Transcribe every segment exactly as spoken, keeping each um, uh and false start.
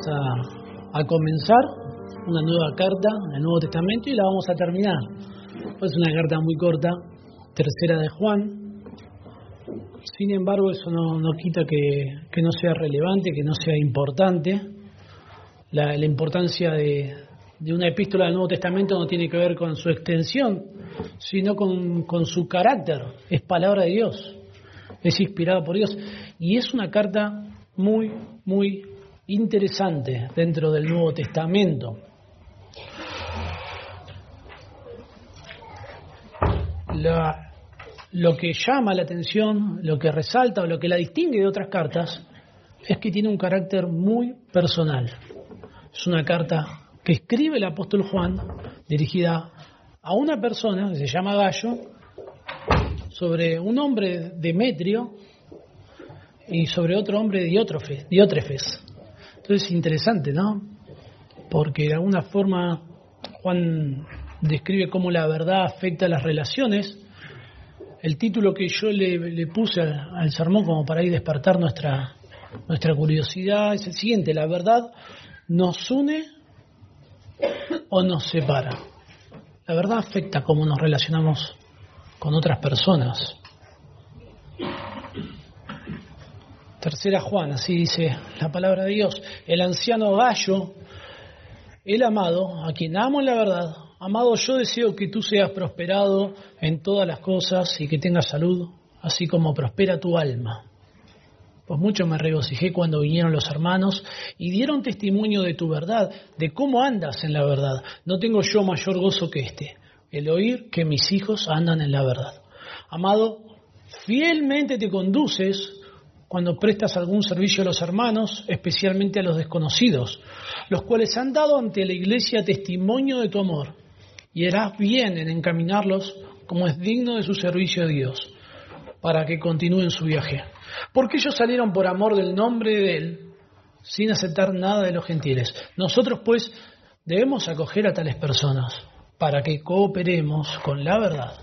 a, a comenzar una nueva carta del Nuevo Testamento y la vamos a terminar. Es una carta muy corta, tercera de Juan. Sin embargo, eso no, no quita que, que no sea relevante, que no sea importante. La, la importancia de, de una epístola del Nuevo Testamento no tiene que ver con su extensión, sino con, con su carácter. Es palabra de Dios, es inspirada por Dios y es una carta muy, muy interesante dentro del Nuevo Testamento. La, lo que llama la atención, lo que resalta o lo que la distingue de otras cartas es que tiene un carácter muy personal. Es una carta que escribe el apóstol Juan dirigida a una persona que se llama Gallo, sobre un hombre Demetrio y sobre otro hombre Diótrefes. Diótrefes. Entonces es interesante, ¿no? Porque de alguna forma Juan describe cómo la verdad afecta a las relaciones. El título que yo le, le puse al, al sermón como para ir despertar nuestra, nuestra curiosidad es el siguiente: la verdad nos une o nos separa. La verdad afecta cómo nos relacionamos con otras personas. Tercera Juan, así dice la palabra de Dios. El anciano Gallo, el amado, a quien amo en la verdad, amado, yo deseo que tú seas prosperado en todas las cosas y que tengas salud, así como prospera tu alma. Pues mucho me regocijé cuando vinieron los hermanos y dieron testimonio de tu verdad, de cómo andas en la verdad. No tengo yo mayor gozo que este, el oír que mis hijos andan en la verdad. Amado, fielmente te conduces cuando prestas algún servicio a los hermanos, especialmente a los desconocidos, los cuales han dado ante la iglesia testimonio de tu amor, y harás bien en encaminarlos como es digno de su servicio a Dios, para que continúen su viaje. Porque ellos salieron por amor del nombre de Él, sin aceptar nada de los gentiles. Nosotros, pues, debemos acoger a tales personas, para que cooperemos con la verdad.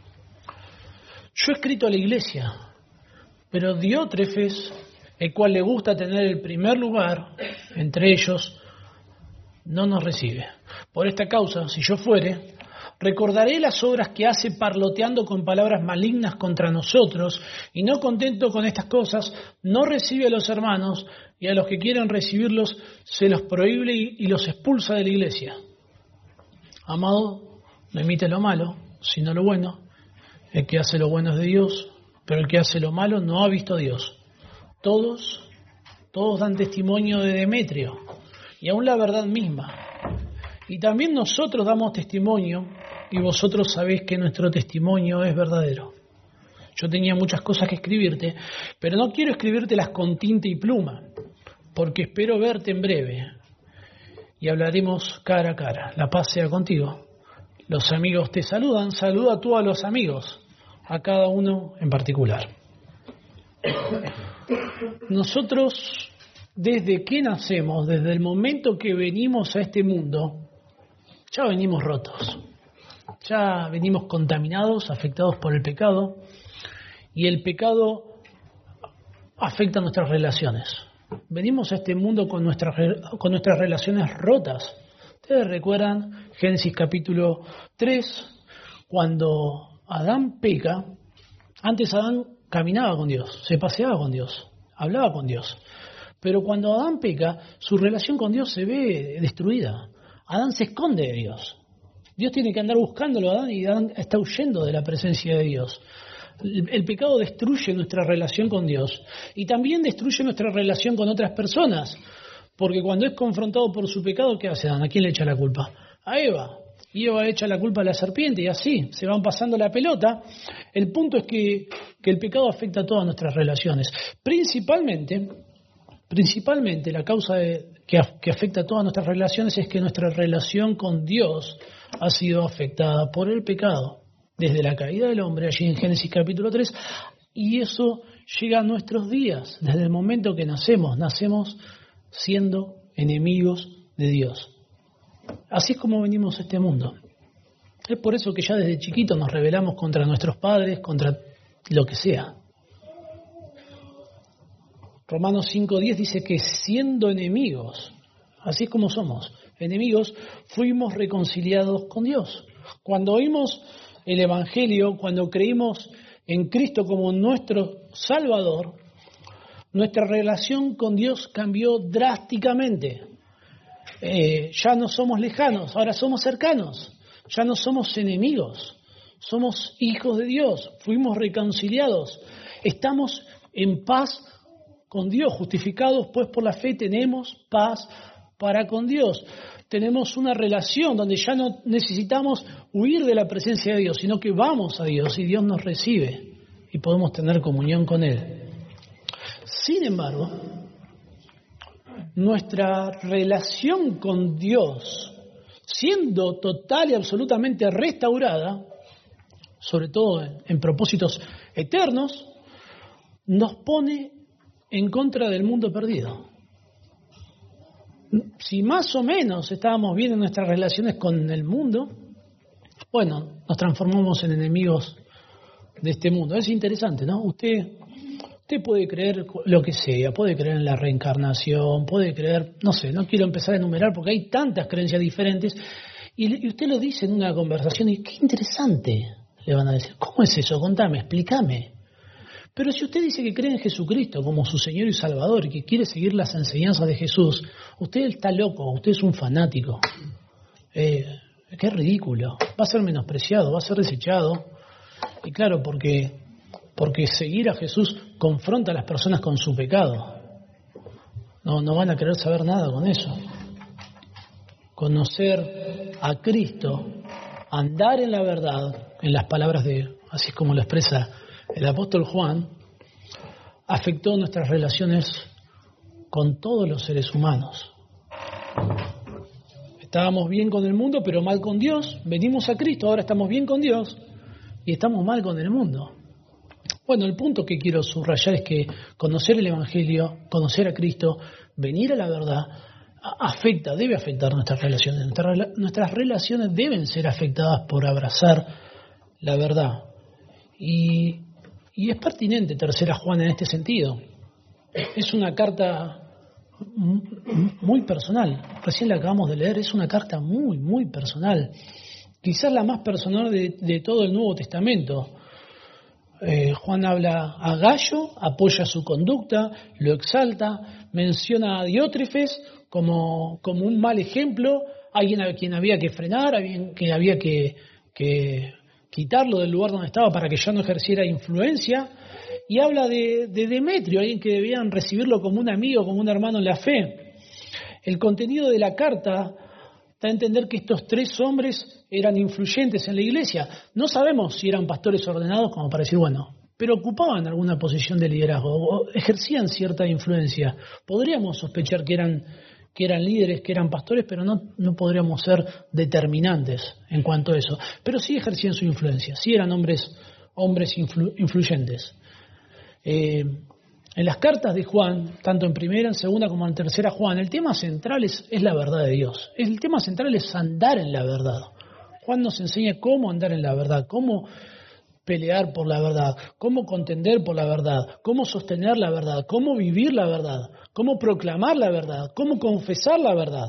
Yo he escrito a la iglesia, pero Diótrefes, el cual le gusta tener el primer lugar entre ellos, no nos recibe. Por esta causa, si yo fuere, recordaré las obras que hace parloteando con palabras malignas contra nosotros, y no contento con estas cosas, no recibe a los hermanos, y a los que quieren recibirlos se los prohíbe y los expulsa de la iglesia. Amado, no imite lo malo, sino lo bueno. El que hace lo bueno es de Dios, pero el que hace lo malo no ha visto a Dios. Todos, todos dan testimonio de Demetrio, y aún la verdad misma. Y también nosotros damos testimonio, y vosotros sabéis que nuestro testimonio es verdadero. Yo tenía muchas cosas que escribirte, pero no quiero escribírtelas con tinta y pluma, porque espero verte en breve, y hablaremos cara a cara. La paz sea contigo. Los amigos te saludan, saluda tú a los amigos, a cada uno en particular. Nosotros, desde que nacemos, desde el momento que venimos a este mundo, ya venimos rotos, ya venimos contaminados, afectados por el pecado, y el pecado afecta nuestras relaciones. Venimos a este mundo con nuestras, con nuestras relaciones rotas. Ustedes recuerdan Génesis capítulo tres, cuando Adán peca. Antes Adán caminaba con Dios, se paseaba con Dios, hablaba con Dios. Pero cuando Adán peca, su relación con Dios se ve destruida. Adán se esconde de Dios. Dios tiene que andar buscándolo a Adán y Adán está huyendo de la presencia de Dios. El, el pecado destruye nuestra relación con Dios y también destruye nuestra relación con otras personas. Porque cuando es confrontado por su pecado, ¿qué hace Adán? ¿A quién le echa la culpa? A Eva. Y Eva echa la culpa a la serpiente y así se van pasando la pelota. El punto es que, que el pecado afecta a todas nuestras relaciones. Principalmente, principalmente la causa de, que, que afecta a todas nuestras relaciones es que nuestra relación con Dios ha sido afectada por el pecado. Desde la caída del hombre, allí en Génesis capítulo tres, y eso llega a nuestros días. Desde el momento que nacemos, nacemos siendo enemigos de Dios. Así es como venimos a este mundo. Es por eso que ya desde chiquitos nos rebelamos contra nuestros padres, contra lo que sea. Romanos cinco diez dice que siendo enemigos así es como somos, enemigos, fuimos reconciliados con Dios. Cuando oímos el Evangelio, cuando creímos en Cristo como nuestro Salvador, nuestra relación con Dios cambió drásticamente. Eh, ya no somos lejanos, ahora somos cercanos, ya no somos enemigos, somos hijos de Dios, fuimos reconciliados, estamos en paz con Dios, justificados pues por la fe tenemos paz para con Dios. Tenemos una relación donde ya no necesitamos huir de la presencia de Dios, sino que vamos a Dios y Dios nos recibe y podemos tener comunión con Él. Sin embargo, nuestra relación con Dios, siendo total y absolutamente restaurada, sobre todo en, en propósitos eternos, nos pone en contra del mundo perdido. Si más o menos estábamos bien en nuestras relaciones con el mundo, bueno, nos transformamos en enemigos de este mundo. Es interesante, ¿no? Usted, usted puede creer lo que sea, puede creer en la reencarnación, puede creer, no sé, no quiero empezar a enumerar porque hay tantas creencias diferentes, y, y usted lo dice en una conversación y qué interesante, le van a decir. ¿Cómo es eso? Contame, explícame. Pero si usted dice que cree en Jesucristo como su Señor y Salvador y que quiere seguir las enseñanzas de Jesús, usted está loco, usted es un fanático. Eh, qué ridículo. Va a ser menospreciado, va a ser desechado. Y claro, porque, porque seguir a Jesús confronta a las personas con su pecado. No, no van a querer saber nada con eso. Conocer a Cristo, andar en la verdad, en las palabras de, así como lo expresa el apóstol Juan, afectó nuestras relaciones con todos los seres humanos. Estábamos bien con el mundo, pero mal con Dios. Venimos a Cristo, ahora estamos bien con Dios y estamos mal con el mundo. Bueno, el punto que quiero subrayar es que conocer el Evangelio, conocer a Cristo, venir a la verdad, afecta, debe afectar nuestras relaciones. Nuestras, nuestras relaciones deben ser afectadas por abrazar la verdad. Y Y es pertinente Tercera Juana en este sentido. Es una carta muy personal. Recién la acabamos de leer. Es una carta muy, muy personal. Quizás la más personal de, de todo el Nuevo Testamento. Eh, Juan habla a Gallo, apoya su conducta, lo exalta, menciona a Diótrefes como, como un mal ejemplo, alguien a quien había que frenar, alguien que había que... que quitarlo del lugar donde estaba para que ya no ejerciera influencia, y habla de, de Demetrio, alguien que debían recibirlo como un amigo, como un hermano en la fe. El contenido de la carta da a entender que estos tres hombres eran influyentes en la iglesia. No sabemos si eran pastores ordenados como para decir, bueno, pero ocupaban alguna posición de liderazgo, o ejercían cierta influencia. Podríamos sospechar que eran que eran líderes, que eran pastores, pero no, no podríamos ser determinantes en cuanto a eso. Pero sí ejercían su influencia, sí eran hombres, hombres influ, influyentes. Eh, en las cartas de Juan, tanto en primera, en segunda como en tercera Juan, el tema central es, es la verdad de Dios. El tema central es andar en la verdad. Juan nos enseña cómo andar en la verdad, cómo pelear por la verdad, cómo contender por la verdad, cómo sostener la verdad, cómo vivir la verdad, cómo proclamar la verdad, cómo confesar la verdad.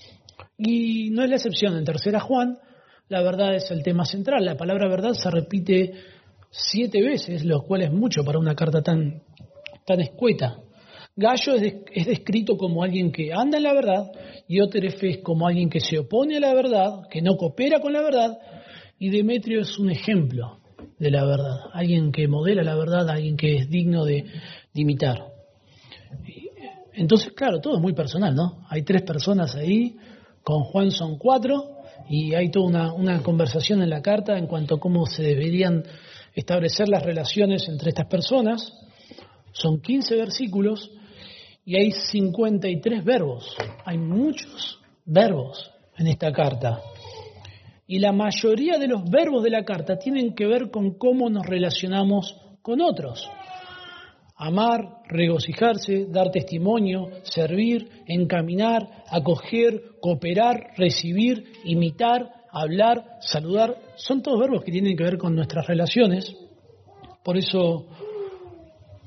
Y no es la excepción. En tercera Juan, la verdad es el tema central. La palabra verdad se repite siete veces, lo cual es mucho para una carta tan, tan escueta. Gallo es, es descrito como alguien que anda en la verdad, y Diótrefes como alguien que se opone a la verdad, que no coopera con la verdad, y Demetrio es un ejemplo de la verdad, alguien que modela la verdad, alguien que es digno de, de imitar. Entonces, claro, todo es muy personal, ¿no? Hay tres personas ahí, con Juan son cuatro, y hay toda una, una conversación en la carta en cuanto a cómo se deberían establecer las relaciones entre estas personas. Son quince versículos y hay cincuenta y tres verbos. Hay muchos verbos en esta carta. Y la mayoría de los verbos de la carta tienen que ver con cómo nos relacionamos con otros. Amar, regocijarse, dar testimonio, servir, encaminar, acoger, cooperar, recibir, imitar, hablar, saludar. Son todos verbos que tienen que ver con nuestras relaciones. Por eso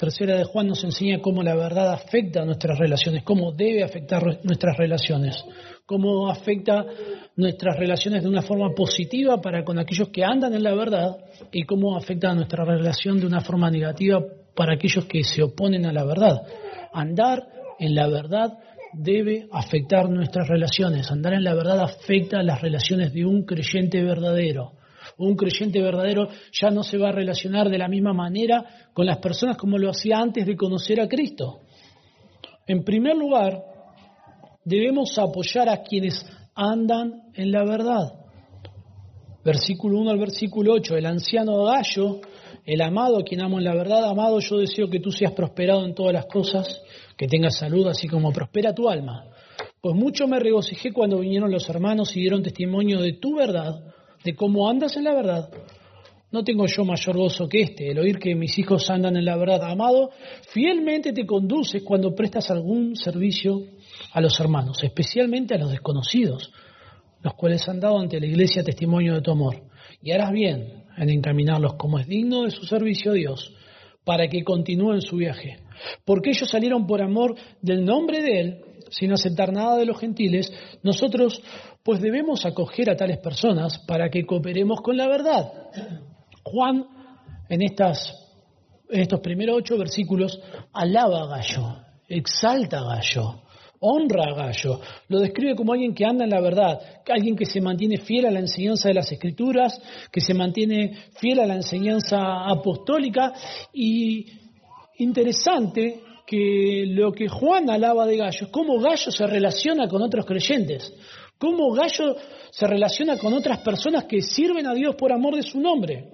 Tercera de Juan nos enseña cómo la verdad afecta a nuestras relaciones, cómo debe afectar nuestras relaciones, cómo afecta nuestras relaciones de una forma positiva para con aquellos que andan en la verdad y cómo afecta a nuestra relación de una forma negativa para aquellos que se oponen a la verdad. Andar en la verdad debe afectar nuestras relaciones. Andar en la verdad afecta a las relaciones de un creyente verdadero. Un creyente verdadero ya no se va a relacionar de la misma manera con las personas como lo hacía antes de conocer a Cristo. En primer lugar, debemos apoyar a quienes andan en la verdad. Versículo uno al versículo ocho, el anciano Gallo, el amado, a quien amo en la verdad, amado, yo deseo que tú seas prosperado en todas las cosas, que tengas salud así como prospera tu alma. Pues mucho me regocijé cuando vinieron los hermanos y dieron testimonio de tu verdad, de cómo andas en la verdad. No tengo yo mayor gozo que este, el oír que mis hijos andan en la verdad. Amado, fielmente te conduces cuando prestas algún servicio a los hermanos, especialmente a los desconocidos, los cuales han dado ante la iglesia testimonio de tu amor. Y harás bien en encaminarlos como es digno de su servicio a Dios, para que continúen su viaje. Porque ellos salieron por amor del nombre de Él, sin aceptar nada de los gentiles. Nosotros pues debemos acoger a tales personas para que cooperemos con la verdad. Juan, en, estas, en estos primeros ocho versículos, alaba a Gallo, exalta a Gallo, honra a Gallo, lo describe como alguien que anda en la verdad, alguien que se mantiene fiel a la enseñanza de las Escrituras, que se mantiene fiel a la enseñanza apostólica. Y interesante que lo que Juan alaba de Gallo es cómo Gallo se relaciona con otros creyentes, cómo Gallo se relaciona con otras personas que sirven a Dios por amor de su nombre.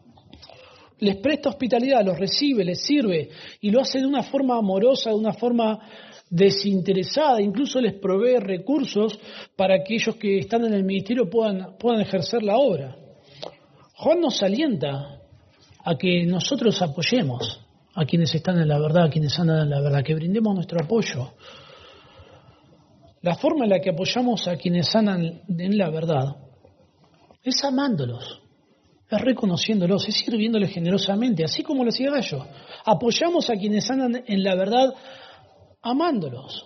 Les presta hospitalidad, los recibe, les sirve y lo hace de una forma amorosa, de una forma desinteresada, incluso les provee recursos para que aquellos que están en el ministerio puedan, puedan ejercer la obra. Juan nos alienta a que nosotros apoyemos a quienes están en la verdad, a quienes andan en la verdad, que brindemos nuestro apoyo. La forma en la que apoyamos a quienes andan en la verdad es amándolos, es reconociéndolos, es sirviéndoles generosamente, así como lo hacía Gallo. Apoyamos a quienes andan en la verdad amándolos.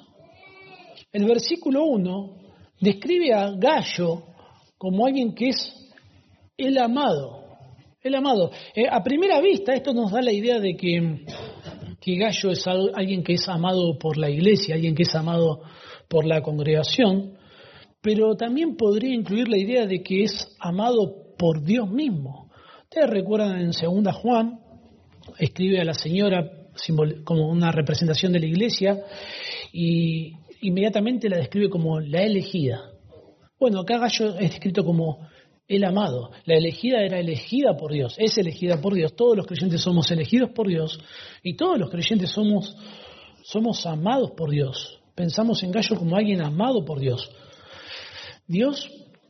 El versículo uno describe a Gallo como alguien que es el amado. El amado. Eh, a primera vista esto nos da la idea de que, que Gallo es alguien que es amado por la iglesia, alguien que es amado por la congregación, pero también podría incluir la idea de que es amado por Dios mismo. Ustedes recuerdan en segunda Juan, escribe a la señora como una representación de la iglesia y inmediatamente la describe como la elegida. Bueno, acá Gallo es descrito como el amado. La elegida era elegida por Dios, es elegida por Dios. Todos los creyentes somos elegidos por Dios y todos los creyentes somos, somos amados por Dios. Pensamos en Gallo como alguien amado por Dios. Dios,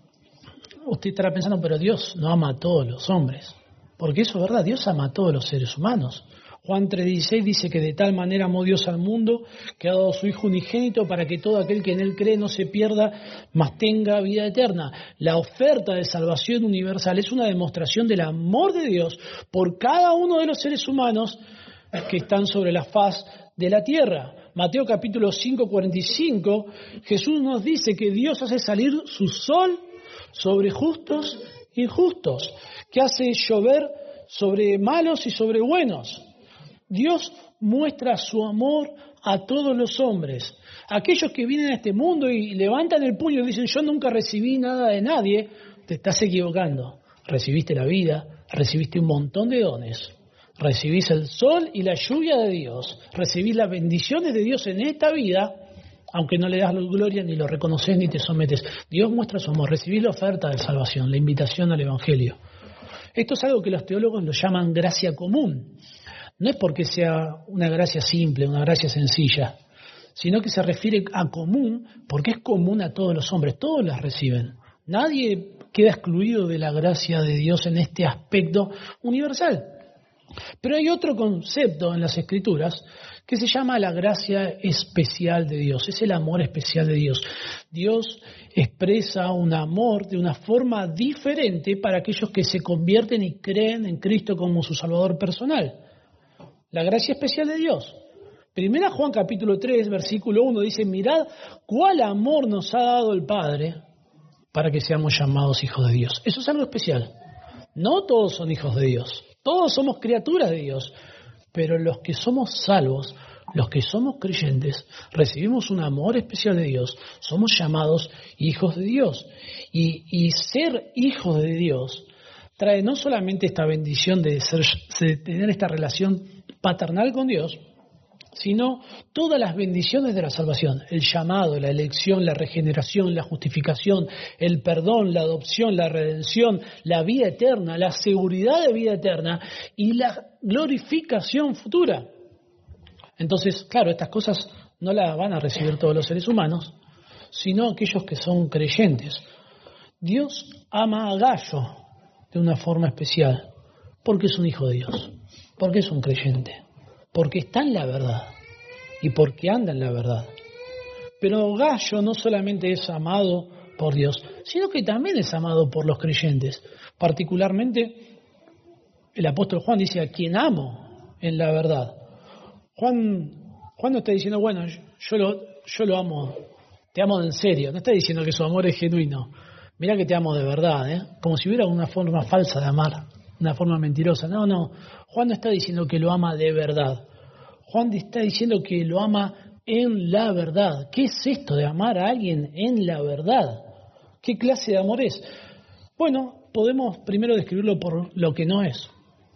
usted estará pensando, pero Dios no ama a todos los hombres. Porque eso es verdad, Dios ama a todos los seres humanos. Juan tres dieciséis dice que de tal manera amó Dios al mundo que ha dado a su Hijo unigénito para que todo aquel que en Él cree no se pierda, mas tenga vida eterna. La oferta de salvación universal es una demostración del amor de Dios por cada uno de los seres humanos que están sobre la faz de la tierra. Mateo capítulo cinco, cuarenta y cinco, Jesús nos dice que Dios hace salir su sol sobre justos e injustos, que hace llover sobre malos y sobre buenos. Dios muestra su amor a todos los hombres. Aquellos que vienen a este mundo y levantan el puño y dicen, yo nunca recibí nada de nadie, te estás equivocando. Recibiste la vida, recibiste un montón de dones. Recibís el sol y la lluvia de Dios. Recibís las bendiciones de Dios en esta vida, aunque no le das la gloria, ni lo reconoces, ni te sometes. Dios muestra su amor. Recibís la oferta de salvación, la invitación al Evangelio. Esto es algo que los teólogos lo llaman gracia común. No es porque sea una gracia simple, una gracia sencilla, sino que se refiere a común porque es común a todos los hombres, todos las reciben. Nadie queda excluido de la gracia de Dios en este aspecto universal. Pero hay otro concepto en las Escrituras que se llama la gracia especial de Dios, es el amor especial de Dios. Dios expresa un amor de una forma diferente para aquellos que se convierten y creen en Cristo como su Salvador personal. La gracia especial de Dios. Primera Juan capítulo tres, versículo uno dice, mirad cuál amor nos ha dado el Padre para que seamos llamados hijos de Dios. Eso es algo especial. No todos son hijos de Dios. Todos somos criaturas de Dios. Pero los que somos salvos, los que somos creyentes, recibimos un amor especial de Dios. Somos llamados hijos de Dios. Y, y ser hijos de Dios trae no solamente esta bendición de, ser, de tener esta relación paternal con Dios, sino todas las bendiciones de la salvación, el llamado, la elección, la regeneración, la justificación, el perdón, la adopción, la redención, la vida eterna, la seguridad de vida eterna y la glorificación futura. Entonces, claro, estas cosas no las van a recibir todos los seres humanos, sino aquellos que son creyentes. Dios ama a Gallo de una forma especial, porque es un hijo de Dios, porque es un creyente, porque está en la verdad y porque anda en la verdad. Pero Gallo no solamente es amado por Dios, sino que también es amado por los creyentes. Particularmente, el apóstol Juan dice, a quien amo en la verdad. Juan, Juan no está diciendo, bueno, yo lo, yo lo amo, te amo en serio. No está diciendo que su amor es genuino. Mirá que te amo de verdad, ¿eh? Como si hubiera una forma falsa de amar, una forma mentirosa. No, no. Juan no está diciendo que lo ama de verdad. Juan está diciendo que lo ama en la verdad. ¿Qué es esto de amar a alguien en la verdad? ¿Qué clase de amor es? Bueno, podemos primero describirlo por lo que no es.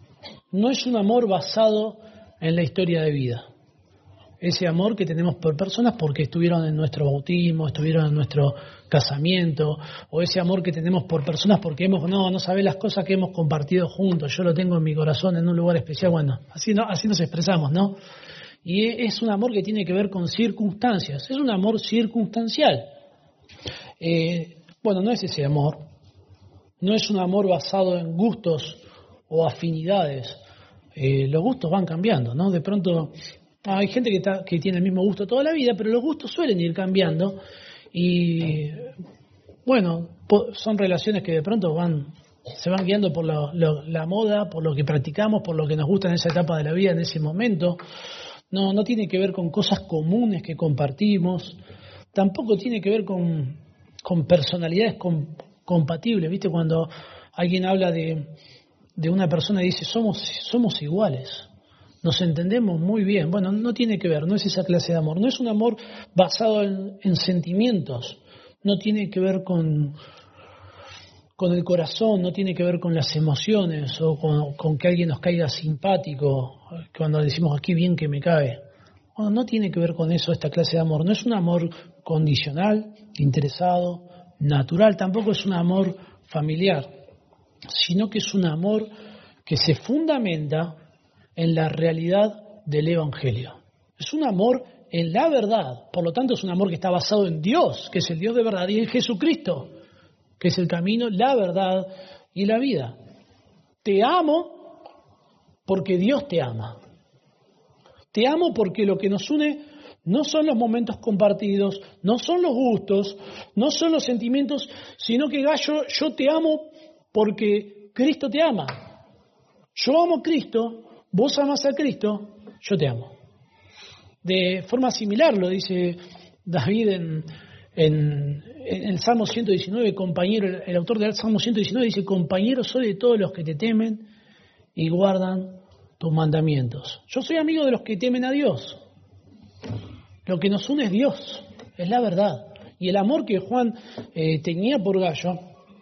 No es un amor basado en la historia de vida. Ese amor que tenemos por personas porque estuvieron en nuestro bautismo, estuvieron en nuestro casamiento, o ese amor que tenemos por personas porque hemos, no, no sabés las cosas que hemos compartido juntos, yo lo tengo en mi corazón en un lugar especial. Bueno, así, no, así nos expresamos, ¿no? Y es un amor que tiene que ver con circunstancias, es un amor circunstancial. Eh, bueno, no es ese amor, no es un amor basado en gustos o afinidades. Eh, los gustos van cambiando, ¿no? De pronto hay gente que, está, que tiene el mismo gusto toda la vida, pero los gustos suelen ir cambiando y, bueno, po- son relaciones que de pronto van se van guiando por la, la, la moda, por lo que practicamos, por lo que nos gusta en esa etapa de la vida, en ese momento. No, no tiene que ver con cosas comunes que compartimos, tampoco tiene que ver con, con personalidades com, compatibles. ¿Viste? Cuando alguien habla de, de una persona y dice, somos, somos iguales. Nos entendemos muy bien. Bueno, no tiene que ver, no es esa clase de amor. No es un amor basado en, en sentimientos. No tiene que ver con, con el corazón, no tiene que ver con las emociones o con, con que alguien nos caiga simpático, cuando decimos aquí bien que me cae. Bueno, no tiene que ver con eso esta clase de amor. No es un amor condicional, interesado, natural. Tampoco es un amor familiar, sino que es un amor que se fundamenta en la realidad del Evangelio. Es un amor en la verdad, por lo tanto es un amor que está basado en Dios, que es el Dios de verdad, y en Jesucristo, que es el camino, la verdad y la vida. Te amo porque Dios te ama. Te amo porque lo que nos une no son los momentos compartidos, no son los gustos, no son los sentimientos, sino que Gallo, yo te amo porque Cristo te ama. Yo amo a Cristo. Vos amás a Cristo, yo te amo. De forma similar lo dice David en, en, en el Salmo ciento diecinueve, compañero, el, el autor del Salmo ciento diecinueve dice, compañero soy de todos los que te temen y guardan tus mandamientos. Yo soy amigo de los que temen a Dios. Lo que nos une es Dios, es la verdad. Y el amor que Juan eh, tenía por Gallo,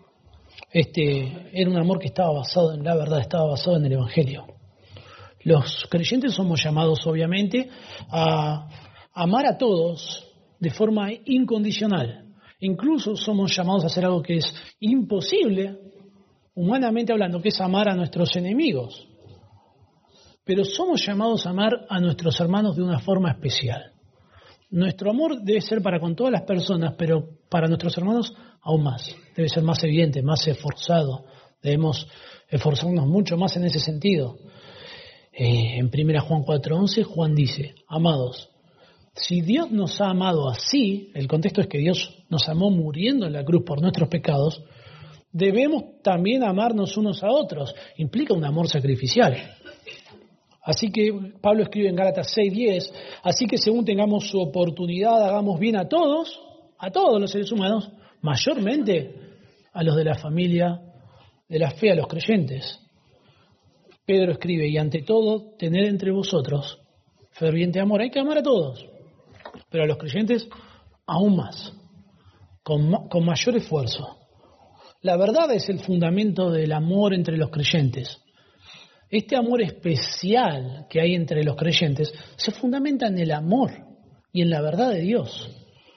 este, era un amor que estaba basado en la verdad, estaba basado en el Evangelio. Los creyentes somos llamados, obviamente, a amar a todos de forma incondicional. Incluso somos llamados a hacer algo que es imposible, humanamente hablando, que es amar a nuestros enemigos. Pero somos llamados a amar a nuestros hermanos de una forma especial. Nuestro amor debe ser para con todas las personas, pero para nuestros hermanos aún más. Debe ser más evidente, más esforzado. Debemos esforzarnos mucho más en ese sentido. Eh, en primera Juan cuatro once, Juan dice, amados, si Dios nos ha amado así, el contexto es que Dios nos amó muriendo en la cruz por nuestros pecados, debemos también amarnos unos a otros. Implica un amor sacrificial. Así que Pablo escribe en Gálatas seis diez, así que según tengamos su oportunidad, hagamos bien a todos, a todos los seres humanos, mayormente a los de la familia de la fe, a los creyentes. Pedro escribe, y ante todo, tened entre vosotros ferviente amor. Hay que amar a todos, pero a los creyentes aún más, con, con mayor esfuerzo. La verdad es el fundamento del amor entre los creyentes. Este amor especial que hay entre los creyentes se fundamenta en el amor y en la verdad de Dios.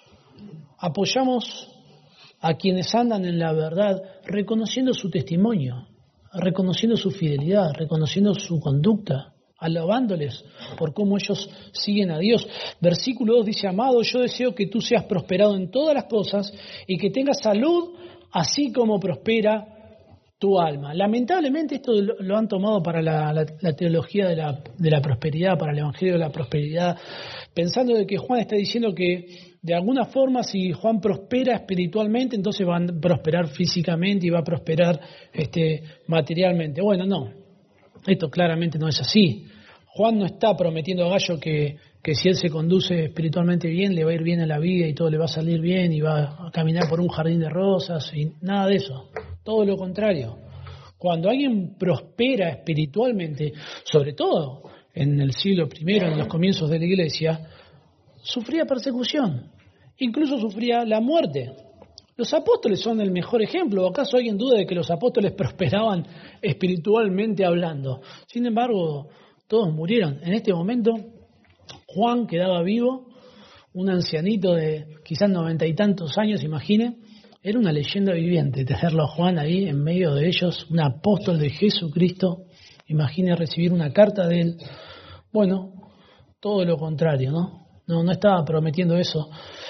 Apoyamos a quienes andan en la verdad reconociendo su testimonio, reconociendo su fidelidad, reconociendo su conducta, alabándoles por cómo ellos siguen a Dios. Versículo dos dice, amado, yo deseo que tú seas prosperado en todas las cosas y que tengas salud así como prospera tu alma. Lamentablemente esto lo han tomado para la, la, la teología de la, de la prosperidad, para el evangelio de la prosperidad, pensando de que Juan está diciendo que de alguna forma si Juan prospera espiritualmente, entonces va a prosperar físicamente y va a prosperar este, materialmente. Bueno, no, esto claramente no es así. Juan no está prometiendo a Gallo que, que si él se conduce espiritualmente bien, le va a ir bien en la vida y todo le va a salir bien y va a caminar por un jardín de rosas y nada de eso. Todo lo contrario. Cuando alguien prospera espiritualmente, sobre todo en el siglo primero, en los comienzos de la iglesia, sufría persecución, incluso sufría la muerte. Los apóstoles son el mejor ejemplo. ¿Acaso alguien duda de que los apóstoles prosperaban espiritualmente hablando? Sin embargo, todos murieron. En este momento, Juan quedaba vivo, un ancianito de quizás noventa y tantos años, imagine. Era una leyenda viviente tenerlo a Juan ahí en medio de ellos, un apóstol de Jesucristo. Imagine recibir una carta de él. Bueno, todo lo contrario, ¿no? No, no estaba prometiendo eso.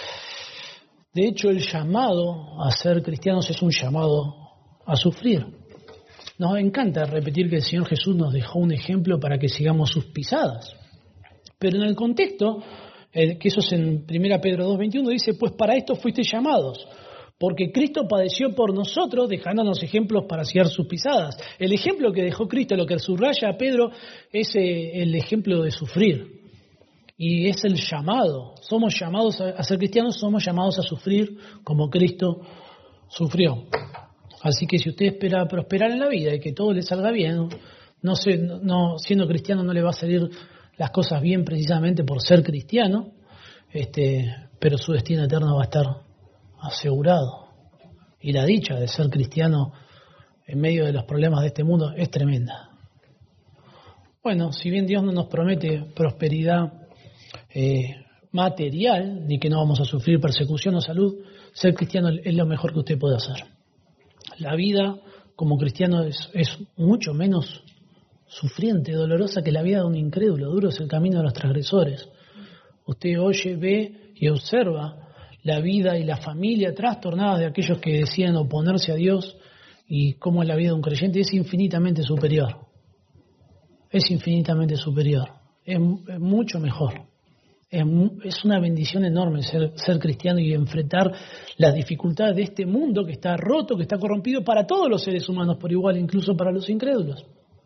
De hecho, el llamado a ser cristianos es un llamado a sufrir. Nos encanta repetir que el Señor Jesús nos dejó un ejemplo para que sigamos sus pisadas. Pero en el contexto, eh, que eso es en primera Pedro dos veintiuno, dice, pues para esto fuisteis llamados, porque Cristo padeció por nosotros, dejándonos ejemplos para seguir sus pisadas. El ejemplo que dejó Cristo, lo que subraya a Pedro, es eh, el ejemplo de sufrir. Y es el llamado. Somos llamados a, a ser cristianos, somos llamados a sufrir como Cristo sufrió. Así que si usted espera prosperar en la vida y que todo le salga bien, no, sé, no siendo cristiano no le va a salir las cosas bien precisamente por ser cristiano, este, pero su destino eterno va a estar asegurado. Y la dicha de ser cristiano en medio de los problemas de este mundo es tremenda. Bueno, si bien Dios no nos promete prosperidad eh, material, ni que no vamos a sufrir persecución o salud, ser cristiano es lo mejor que usted puede hacer. La vida como cristiano es, es mucho menos sufriente, dolorosa que la vida de un incrédulo. Duro es el camino de los transgresores. Usted oye, ve y observa la vida y la familia trastornadas de aquellos que deciden oponerse a Dios, y cómo es la vida de un creyente. Es infinitamente superior. Es infinitamente superior. Es, es mucho mejor. Es, es una bendición enorme ser, ser cristiano y enfrentar las dificultades de este mundo que está roto, que está corrompido para todos los seres humanos por igual, incluso para los incrédulos.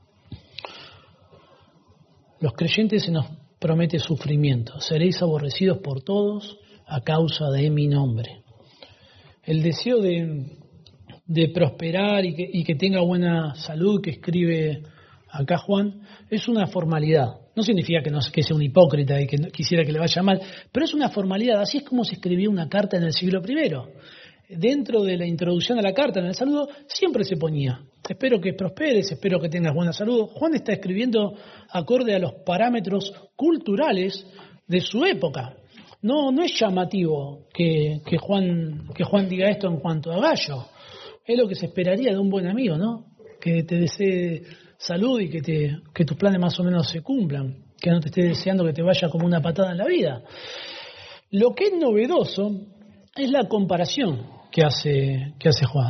Los creyentes se nos promete sufrimiento. Seréis aborrecidos por todos a causa de mi nombre. El deseo de, de prosperar y que, y que tenga buena salud, que escribe acá Juan, es una formalidad. No significa que, no, que sea un hipócrita y que no, quisiera que le vaya mal, pero es una formalidad. Así es como se escribía una carta en el siglo primero. Dentro de la introducción a la carta, en el saludo, siempre se ponía: espero que prosperes, espero que tengas buena salud. Juan está escribiendo acorde a los parámetros culturales de su época. No, no es llamativo que, que, Juan, que Juan diga esto en cuanto a Gallo. Es lo que se esperaría de un buen amigo, ¿no? Que te desee salud y que, te, que tus planes más o menos se cumplan. Que no te esté deseando que te vaya como una patada en la vida. Lo que es novedoso es la comparación que hace, que hace Juan.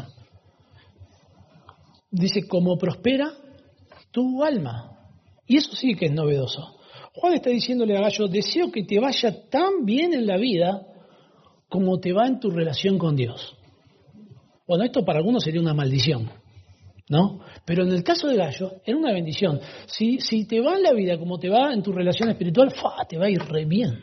Dice, como prospera tu alma. Y eso sí que es novedoso. Juan está diciéndole a Gallo, deseo que te vaya tan bien en la vida como te va en tu relación con Dios. Bueno, esto para algunos sería una maldición. ¿no? Pero en el caso de Gallo, era una bendición. Si, si te va en la vida como te va en tu relación espiritual, ¡fa! Te va a ir re bien.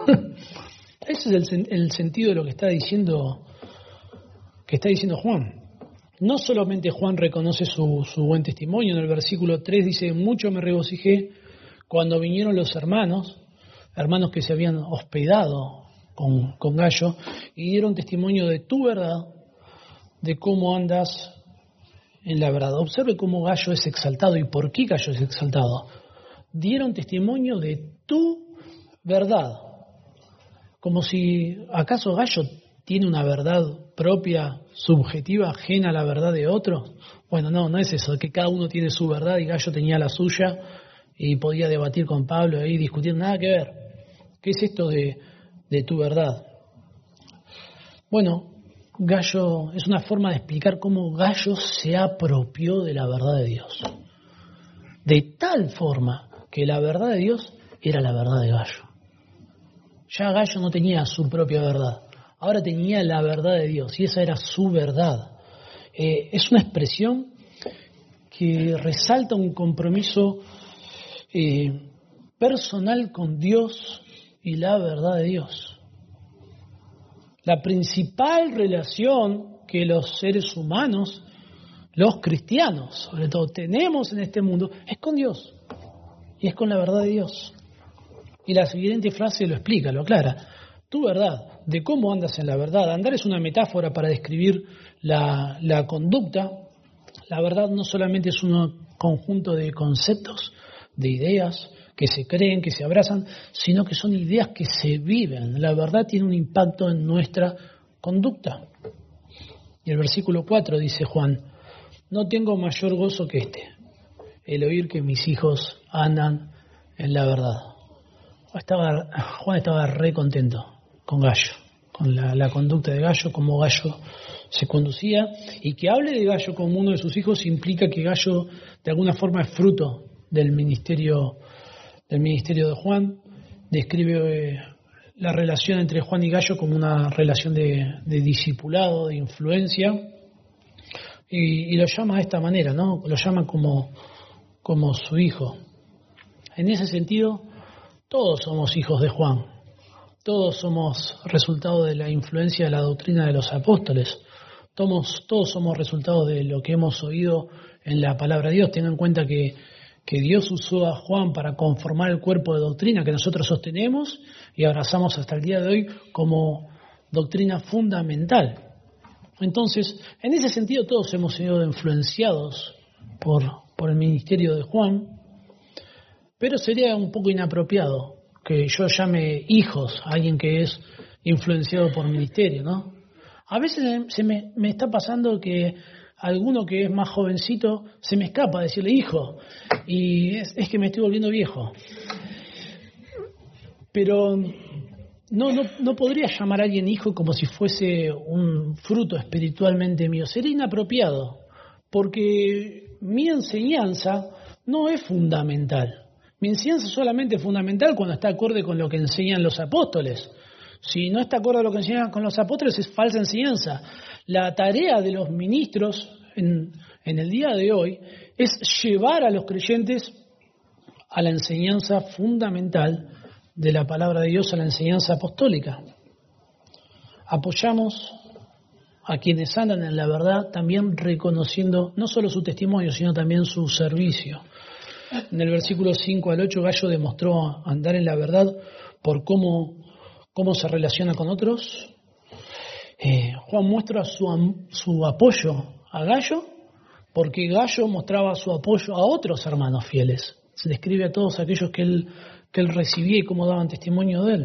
Ese es el, el sentido de lo que está diciendo, que está diciendo Juan. No solamente Juan reconoce su, su buen testimonio, en el versículo tres dice, mucho me regocijé cuando vinieron los hermanos, hermanos que se habían hospedado con, con Gallo, y dieron testimonio de tu verdad, de cómo andas en la verdad. Observe cómo Gallo es exaltado y por qué Gallo es exaltado. Dieron testimonio de tu verdad. Como si, ¿acaso Gallo tiene una verdad propia, subjetiva, ajena a la verdad de otro? Bueno, no, no es eso, que cada uno tiene su verdad y Gallo tenía la suya y podía debatir con Pablo y discutir, nada que ver. ¿Qué es esto de, de tu verdad? Bueno, Gallo es una forma de explicar cómo Gallo se apropió de la verdad de Dios. De tal forma que la verdad de Dios era la verdad de Gallo. Ya Gallo no tenía su propia verdad, ahora tenía la verdad de Dios y esa era su verdad. Eh, es una expresión que resalta un compromiso eh, personal con Dios y la verdad de Dios. La principal relación que los seres humanos, los cristianos sobre todo, tenemos en este mundo es con Dios y es con la verdad de Dios. Y la siguiente frase lo explica, lo aclara. Tu verdad, de cómo andas en la verdad. Andar es una metáfora para describir la, la conducta. La verdad no solamente es un conjunto de conceptos, de ideas que se creen, que se abrazan, sino que son ideas que se viven. La verdad tiene un impacto en nuestra conducta. Y el versículo cuatro dice Juan, no tengo mayor gozo que este, el oír que mis hijos andan en la verdad. Estaba, Juan estaba re contento con Gallo, con la, la conducta de Gallo, cómo Gallo se conducía, y que hable de Gallo como uno de sus hijos implica que Gallo de alguna forma es fruto del ministerio, del ministerio de Juan. Describe eh, la relación entre Juan y Gallo como una relación de, de discipulado, de influencia, y, y lo llama de esta manera, ¿no? Lo llama como, como su hijo. En ese sentido, todos somos hijos de Juan, todos somos resultado de la influencia de la doctrina de los apóstoles, todos, todos somos resultado de lo que hemos oído en la palabra de Dios. Tengan en cuenta que, que Dios usó a Juan para conformar el cuerpo de doctrina que nosotros sostenemos y abrazamos hasta el día de hoy como doctrina fundamental. Entonces, en ese sentido todos hemos sido influenciados por, por el ministerio de Juan. Pero sería un poco inapropiado que yo llame hijos a alguien que es influenciado por ministerio, ¿no? A veces se me, me está pasando que alguno que es más jovencito se me escapa decirle hijo y es, es que me estoy volviendo viejo. Pero no, no, no podría llamar a alguien hijo como si fuese un fruto espiritualmente mío. Sería inapropiado porque mi enseñanza no es fundamental. Mi enseñanza es solamente fundamental cuando está acorde con lo que enseñan los apóstoles. Si no está acorde con lo que enseñan con los apóstoles es falsa enseñanza. La tarea de los ministros en, en el día de hoy es llevar a los creyentes a la enseñanza fundamental de la palabra de Dios, a la enseñanza apostólica. Apoyamos a quienes andan en la verdad también reconociendo no solo su testimonio, sino también su servicio. En el versículo cinco al ocho, Gallo demostró andar en la verdad por cómo, cómo se relaciona con otros. Eh, Juan muestra su, su apoyo a Gallo porque Gallo mostraba su apoyo a otros hermanos fieles. Se describe a todos aquellos que él, que él recibía y cómo daban testimonio de él.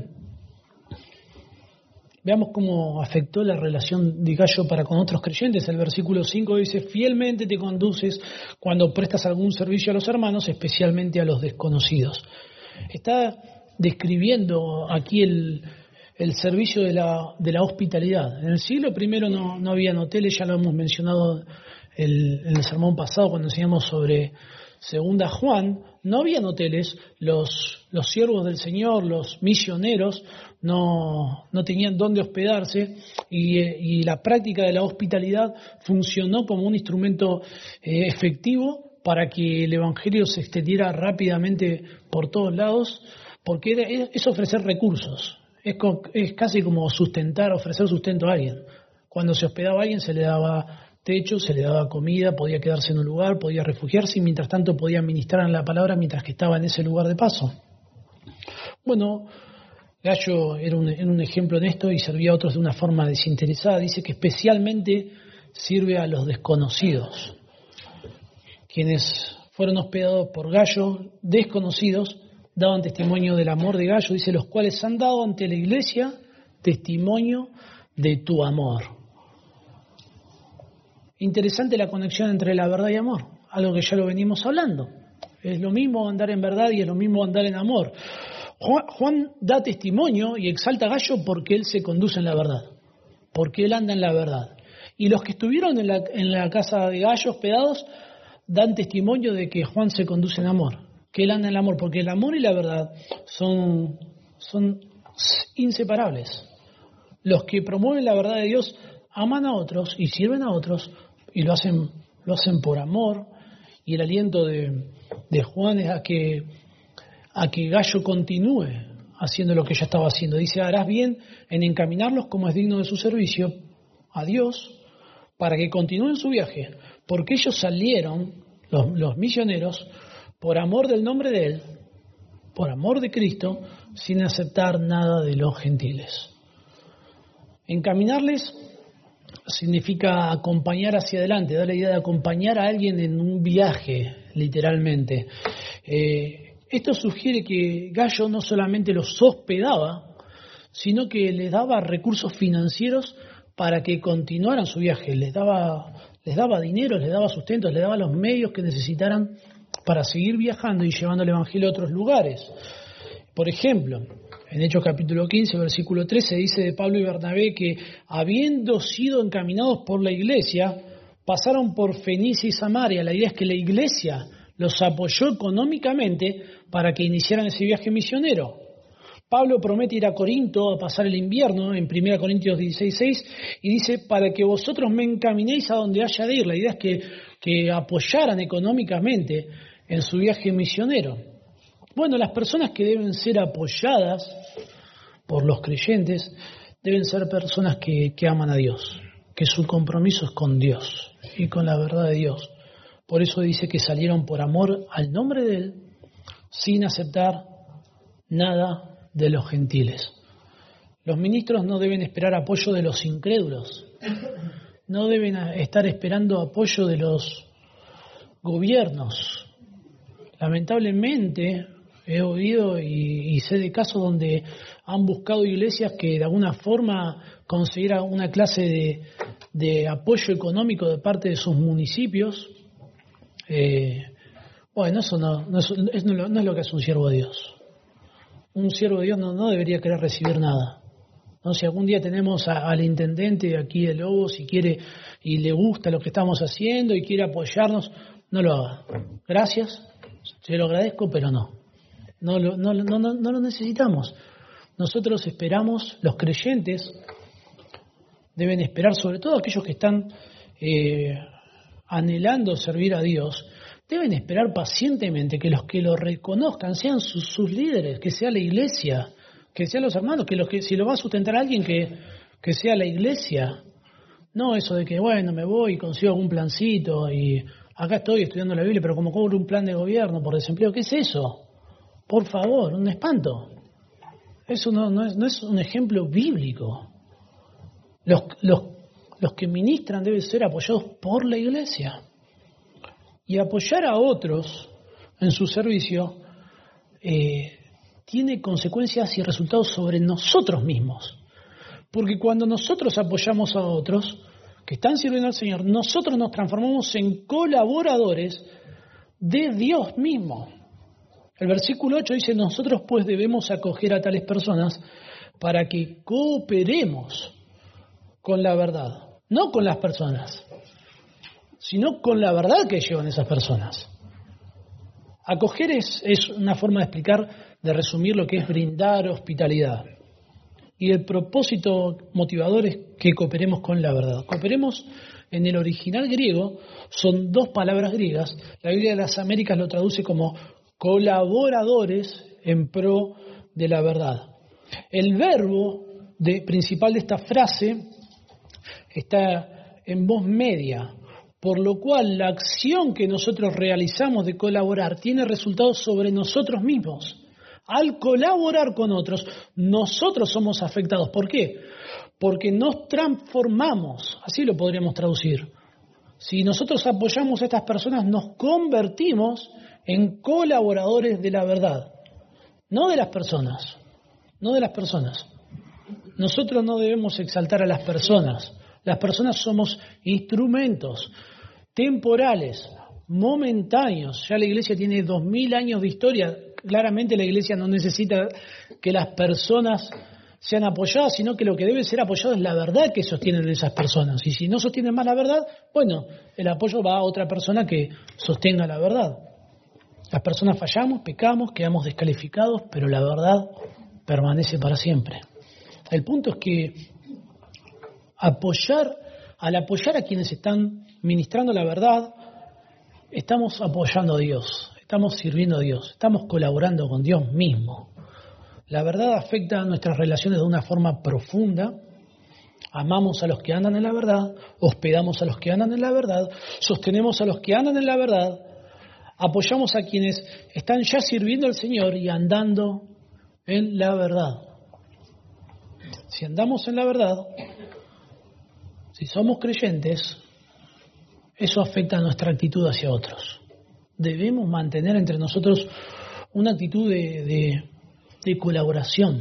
Veamos cómo afectó la relación de Gallo para con otros creyentes. El versículo cinco dice, fielmente te conduces cuando prestas algún servicio a los hermanos, especialmente a los desconocidos. Está describiendo aquí el, el servicio de la, de la hospitalidad. En el siglo primero no, no habían hoteles, ya lo hemos mencionado el, en el sermón pasado cuando enseñamos sobre Segunda Juan. no habían hoteles, los, los siervos del Señor, los misioneros, no, no tenían dónde hospedarse y, y la práctica de la hospitalidad funcionó como un instrumento eh, efectivo para que el Evangelio se extendiera rápidamente por todos lados, porque era, es ofrecer recursos, es, co, es casi como sustentar, ofrecer sustento a alguien. Cuando se hospedaba a alguien se le daba techo, se le daba comida, podía quedarse en un lugar, podía refugiarse y mientras tanto podía ministrar la palabra mientras que estaba en ese lugar de paso. Bueno, Gallo era un, era un ejemplo en esto y servía a otros de una forma desinteresada. Dice que especialmente sirve a los desconocidos. Quienes fueron hospedados por Gallo, desconocidos, daban testimonio del amor de Gallo, dice, los cuales han dado ante la iglesia testimonio de tu amor. Interesante la conexión entre la verdad y amor, algo que ya lo venimos hablando. Es lo mismo andar en verdad y es lo mismo andar en amor. Juan, Juan da testimonio y exalta a Gallo porque él se conduce en la verdad, porque él anda en la verdad. Y los que estuvieron en la, en la casa de Gallo hospedados dan testimonio de que Juan se conduce en amor, que él anda en el amor, porque el amor y la verdad son, son inseparables. Los que promueven la verdad de Dios aman a otros y sirven a otros y lo hacen, lo hacen por amor. Y el aliento de, de Juan es a que, a que Gallo continúe haciendo lo que ya estaba haciendo. Dice, harás bien en encaminarlos como es digno de su servicio a Dios para que continúen su viaje, porque ellos salieron, los, los misioneros, por amor del nombre de Él, por amor de Cristo, sin aceptar nada de los gentiles. Encaminarles significa acompañar hacia adelante, da la idea de acompañar a alguien en un viaje, literalmente. Eh, esto sugiere que Gallo no solamente los hospedaba, sino que les daba recursos financieros para que continuaran su viaje, les daba, les daba dinero, les daba sustento, les daba los medios que necesitaran para seguir viajando y llevando el Evangelio a otros lugares. Por ejemplo, en Hechos capítulo quince, versículo trece, dice de Pablo y Bernabé que, habiendo sido encaminados por la iglesia, pasaron por Fenicia y Samaria. La idea es que la iglesia los apoyó económicamente para que iniciaran ese viaje misionero. Pablo promete ir a Corinto a pasar el invierno, en primera Corintios dieciséis seis, y dice, para que vosotros me encaminéis a donde haya de ir. La idea es que, que apoyaran económicamente en su viaje misionero. Bueno, las personas que deben ser apoyadas por los creyentes deben ser personas que, que aman a Dios, que su compromiso es con Dios y con la verdad de Dios. Por eso dice que salieron por amor al nombre de Él, sin aceptar nada de los gentiles. Los ministros no deben esperar apoyo de los incrédulos, no deben estar esperando apoyo de los gobiernos. Lamentablemente he oído y, y sé de casos donde han buscado iglesias que de alguna forma consiguieran una clase de, de apoyo económico de parte de sus municipios. Eh, bueno, eso no, no, es, es, no, no es lo que hace un siervo de Dios. Un siervo de Dios no, no debería querer recibir nada. ¿No? Si algún día tenemos a, al intendente de aquí de Lobos y quiere y le gusta lo que estamos haciendo y quiere apoyarnos, no lo haga. Gracias, se lo agradezco, pero no. No lo, no, no, no, no lo necesitamos. Nosotros esperamos, los creyentes deben esperar, sobre todo aquellos que están eh, anhelando servir a Dios, deben esperar pacientemente que los que lo reconozcan sean sus, sus líderes, que sea la iglesia, que sean los hermanos, que, los que si lo va a sustentar alguien, que, que sea la iglesia. No eso de que, bueno, me voy y consigo algún plancito y acá estoy estudiando la Biblia, pero como cobro un plan de gobierno por desempleo, ¿qué es eso? Por favor, un espanto. Eso no, no, es, no es un ejemplo bíblico. Los, los, los que ministran deben ser apoyados por la iglesia. Y apoyar a otros en su servicio eh, tiene consecuencias y resultados sobre nosotros mismos. Porque cuando nosotros apoyamos a otros que están sirviendo al Señor, nosotros nos transformamos en colaboradores de Dios mismo. El versículo ocho dice, nosotros pues debemos acoger a tales personas para que cooperemos con la verdad, no con las personas, sino con la verdad que llevan esas personas. Acoger es, es una forma de explicar, de resumir lo que es brindar hospitalidad. Y el propósito motivador es que cooperemos con la verdad. Cooperemos en el original griego, son dos palabras griegas. La Biblia de las Américas lo traduce como colaboradores en pro de la verdad. El verbo de, principal de esta frase está en voz media, por lo cual la acción que nosotros realizamos de colaborar tiene resultados sobre nosotros mismos. Al colaborar con otros, nosotros somos afectados. ¿Por qué? Porque nos transformamos, así lo podríamos traducir. Si nosotros apoyamos a estas personas, nos convertimos en colaboradores de la verdad, no de las personas, no de las personas. Nosotros no debemos exaltar a las personas. Las personas somos instrumentos temporales, momentáneos. Ya la iglesia tiene dos mil años de historia. Claramente la iglesia no necesita que las personas sean apoyadas, sino que lo que debe ser apoyado es la verdad que sostienen esas personas. Y si no sostienen más la verdad, bueno, el apoyo va a otra persona que sostenga la verdad. Las personas fallamos, pecamos, quedamos descalificados, pero la verdad permanece para siempre. El punto es que apoyar, al apoyar a quienes están ministrando la verdad, estamos apoyando a Dios, estamos sirviendo a Dios, estamos colaborando con Dios mismo. La verdad afecta a nuestras relaciones de una forma profunda. Amamos a los que andan en la verdad, hospedamos a los que andan en la verdad, sostenemos a los que andan en la verdad, apoyamos a quienes están ya sirviendo al Señor y andando en la verdad. Si andamos en la verdad, si somos creyentes, eso afecta a nuestra actitud hacia otros. Debemos mantener entre nosotros una actitud de, de, de colaboración,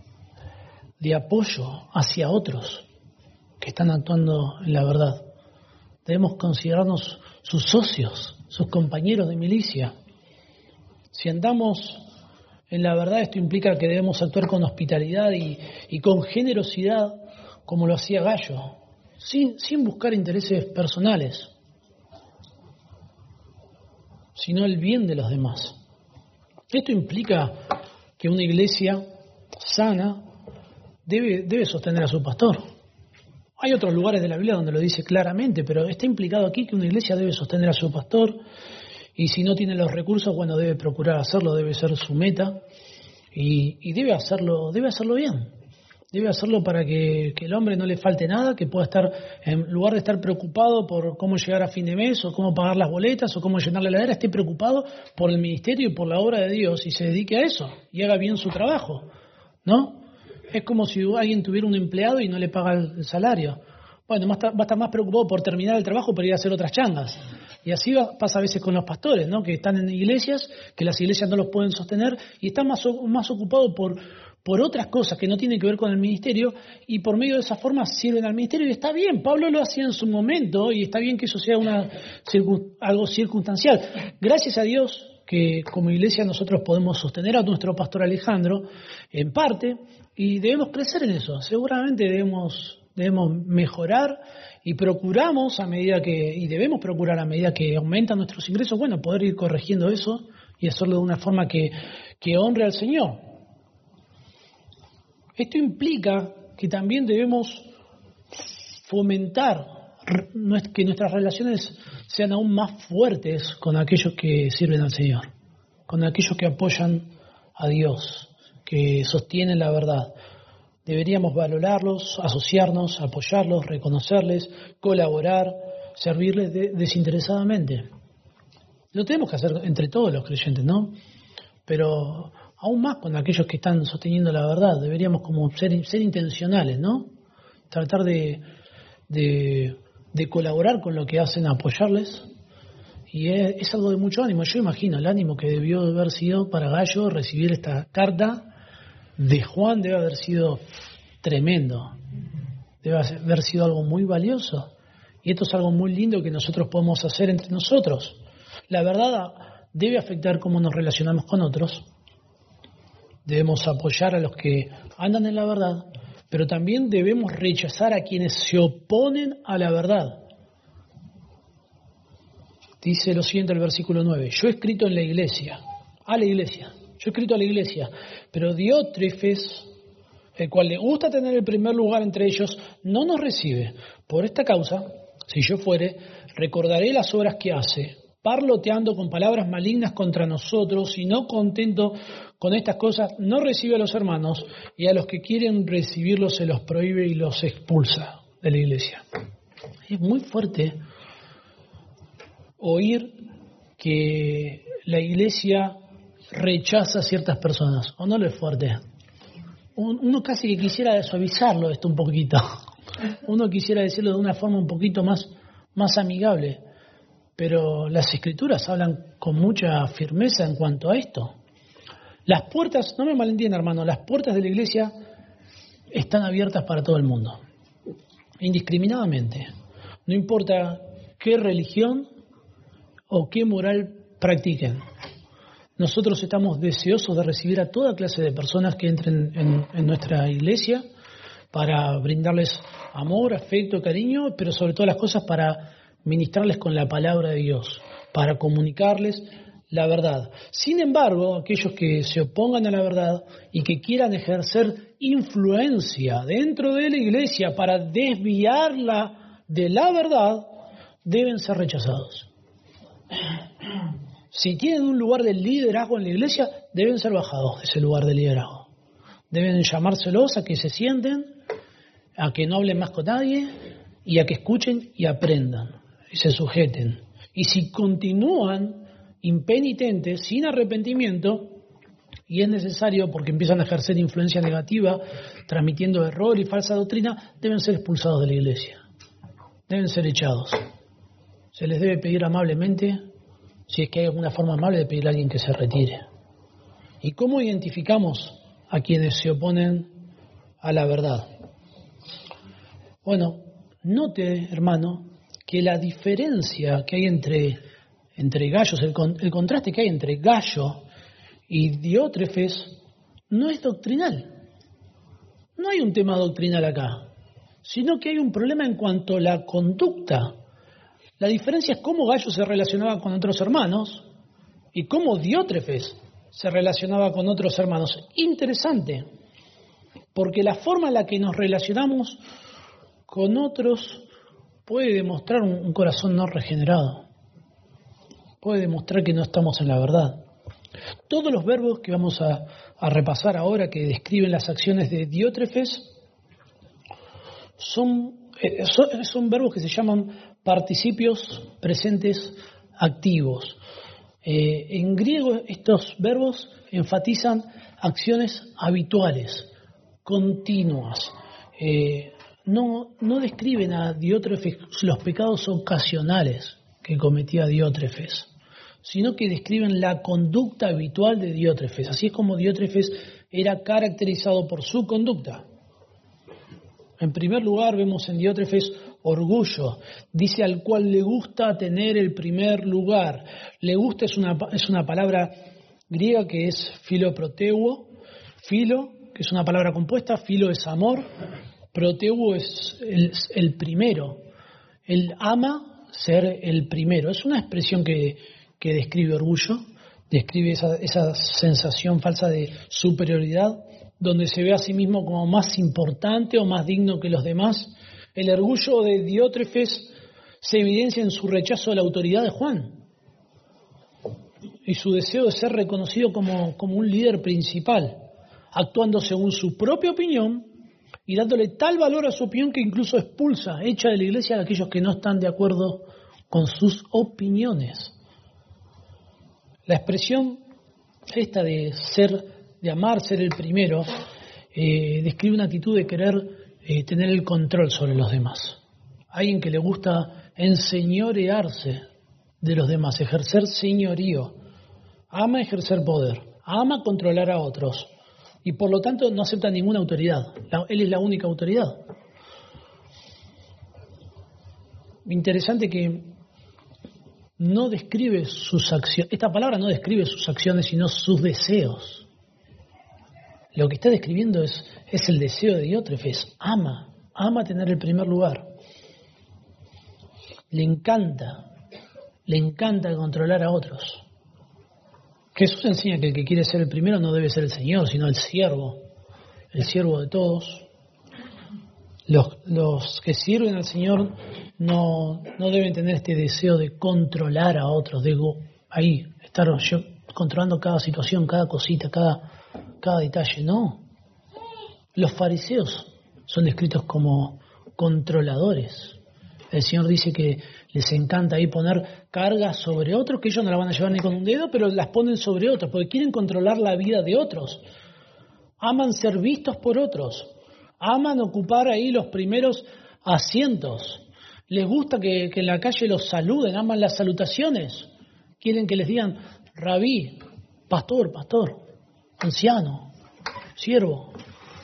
de apoyo hacia otros que están actuando en la verdad. Debemos considerarnos sus socios, sus compañeros de milicia. Si andamos en la verdad, esto implica que debemos actuar con hospitalidad y, y con generosidad, como lo hacía Gallo, sin, sin buscar intereses personales, sino el bien de los demás. Esto implica que una iglesia sana debe, debe sostener a su pastor. Hay otros lugares de la Biblia donde lo dice claramente, pero está implicado aquí que una iglesia debe sostener a su pastor, y si no tiene los recursos, bueno, debe procurar hacerlo, debe ser su meta, y, y debe hacerlo, debe hacerlo bien. Debe hacerlo para que, que el hombre no le falte nada, que pueda estar, en lugar de estar preocupado por cómo llegar a fin de mes, o cómo pagar las boletas, o cómo llenar la heladera, esté preocupado por el ministerio y por la obra de Dios, y se dedique a eso, y haga bien su trabajo, ¿no? Es como si alguien tuviera un empleado y no le paga el salario. Bueno, va a estar más preocupado por terminar el trabajo para ir a hacer otras changas. Y así pasa a veces con los pastores, ¿no? Que están en iglesias, que las iglesias no los pueden sostener, y están más, más ocupados por, por otras cosas que no tienen que ver con el ministerio, y por medio de esa forma sirven al ministerio. Y está bien, Pablo lo hacía en su momento, y está bien que eso sea una algo circunstancial. Gracias a Dios que como iglesia nosotros podemos sostener a nuestro pastor Alejandro, en parte, y debemos crecer en eso. Seguramente debemos... Debemos mejorar y procuramos a medida que, y debemos procurar a medida que aumentan nuestros ingresos, bueno, poder ir corrigiendo eso y hacerlo de una forma que, que honre al Señor. Esto implica que también debemos fomentar que nuestras relaciones sean aún más fuertes con aquellos que sirven al Señor, con aquellos que apoyan a Dios, que sostienen la verdad. Deberíamos valorarlos, asociarnos, apoyarlos, reconocerles, colaborar, servirles de, desinteresadamente. Lo tenemos que hacer entre todos los creyentes, ¿no? Pero aún más con aquellos que están sosteniendo la verdad. Deberíamos como ser, ser intencionales, ¿no? Tratar de, de, de colaborar con lo que hacen, apoyarles. Y es, es algo de mucho ánimo. Yo imagino el ánimo que debió haber sido para Gallo recibir esta carta de Juan. Debe haber sido tremendo, debe haber sido algo muy valioso, y esto es algo muy lindo que nosotros podemos hacer entre nosotros. La verdad debe afectar cómo nos relacionamos con otros. Debemos apoyar a los que andan en la verdad, pero también debemos rechazar a quienes se oponen a la verdad. Dice lo siguiente el versículo nueve. Yo he escrito en la iglesia, a la iglesia, yo he escrito a la iglesia, pero Diótrefes, el cual le gusta tener el primer lugar entre ellos, no nos recibe. Por esta causa, si yo fuere, recordaré las obras que hace, parloteando con palabras malignas contra nosotros, y no contento con estas cosas, no recibe a los hermanos, y a los que quieren recibirlos se los prohíbe y los expulsa de la iglesia. Es muy fuerte oír que la iglesia rechaza a ciertas personas, ¿o no lo es fuerte? Uno casi que quisiera suavizarlo esto un poquito. Uno quisiera decirlo de una forma un poquito más, más amigable. Pero las Escrituras hablan con mucha firmeza en cuanto a esto. Las puertas, no me malentienda hermano, las puertas de la iglesia están abiertas para todo el mundo. Indiscriminadamente. No importa qué religión o qué moral practiquen. Nosotros estamos deseosos de recibir a toda clase de personas que entren en, en nuestra iglesia para brindarles amor, afecto, cariño, pero sobre todas las cosas para ministrarles con la palabra de Dios, para comunicarles la verdad. Sin embargo, aquellos que se opongan a la verdad y que quieran ejercer influencia dentro de la iglesia para desviarla de la verdad, deben ser rechazados. Si tienen un lugar de liderazgo en la iglesia, deben ser bajados de ese lugar de liderazgo. Deben llamárselos a que se sienten, a que no hablen más con nadie y a que escuchen y aprendan y se sujeten. Y si continúan impenitentes, sin arrepentimiento, y es necesario porque empiezan a ejercer influencia negativa, transmitiendo error y falsa doctrina, deben ser expulsados de la iglesia. Deben ser echados. Se les debe pedir amablemente, si es que hay alguna forma amable de pedirle a alguien que se retire. ¿Y cómo identificamos a quienes se oponen a la verdad? Bueno, note, hermano, que la diferencia que hay entre, entre Gallo, el, con, el contraste que hay entre Gallo y Diótrefes, no es doctrinal. No hay un tema doctrinal acá, sino que hay un problema en cuanto a la conducta. La diferencia es cómo Gallo se relacionaba con otros hermanos y cómo Diótrefes se relacionaba con otros hermanos. Interesante, porque la forma en la que nos relacionamos con otros puede demostrar un, un corazón no regenerado. Puede demostrar que no estamos en la verdad. Todos los verbos que vamos a, a repasar ahora, que describen las acciones de Diótrefes, son, eh, son, son verbos que se llaman participios presentes activos. Eh, en griego estos verbos enfatizan acciones habituales, continuas. Eh, no, no describen a Diótrefes los pecados ocasionales que cometía Diótrefes, sino que describen la conducta habitual de Diótrefes. Así es como Diótrefes era caracterizado por su conducta. En primer lugar, vemos en Diótrefes orgullo. Dice al cual le gusta tener el primer lugar. Le gusta es una, es una palabra griega que es filoproteuo. Filo, que es una palabra compuesta. Filo es amor. Proteuo es el, el primero. Él ama ser el primero. Es una expresión que, que describe orgullo. Describe esa, esa sensación falsa de superioridad, donde se ve a sí mismo como más importante o más digno que los demás. El orgullo de Diótrefes se evidencia en su rechazo a la autoridad de Juan y su deseo de ser reconocido como, como un líder principal, actuando según su propia opinión y dándole tal valor a su opinión que incluso expulsa, echa de la iglesia a aquellos que no están de acuerdo con sus opiniones. La expresión esta de ser, de amar, ser el primero, eh, describe una actitud de querer eh, tener el control sobre los demás. Alguien que le gusta enseñorearse de los demás, ejercer señorío. Ama ejercer poder, ama controlar a otros y por lo tanto no acepta ninguna autoridad. La, él es la única autoridad. Interesante que no describe sus acciones. Esta palabra no describe sus acciones, sino sus deseos. Lo que está describiendo es, es el deseo de Diótrefes. Ama, ama tener el primer lugar. Le encanta le encanta controlar a otros. Jesús enseña que el que quiere ser el primero no debe ser el Señor, sino el siervo, el siervo de todos. Los, los que sirven al Señor no, no deben tener este deseo de controlar a otros, de ahí estar yo controlando cada situación, cada cosita, cada, cada detalle. No. Los fariseos son descritos como controladores. El Señor dice que les encanta ahí poner cargas sobre otros, que ellos no la van a llevar ni con un dedo, pero las ponen sobre otros, porque quieren controlar la vida de otros. Aman ser vistos por otros. Aman ocupar ahí los primeros asientos. Les gusta que, que en la calle los saluden, aman las salutaciones. Quieren que les digan rabí, pastor, pastor, anciano, siervo.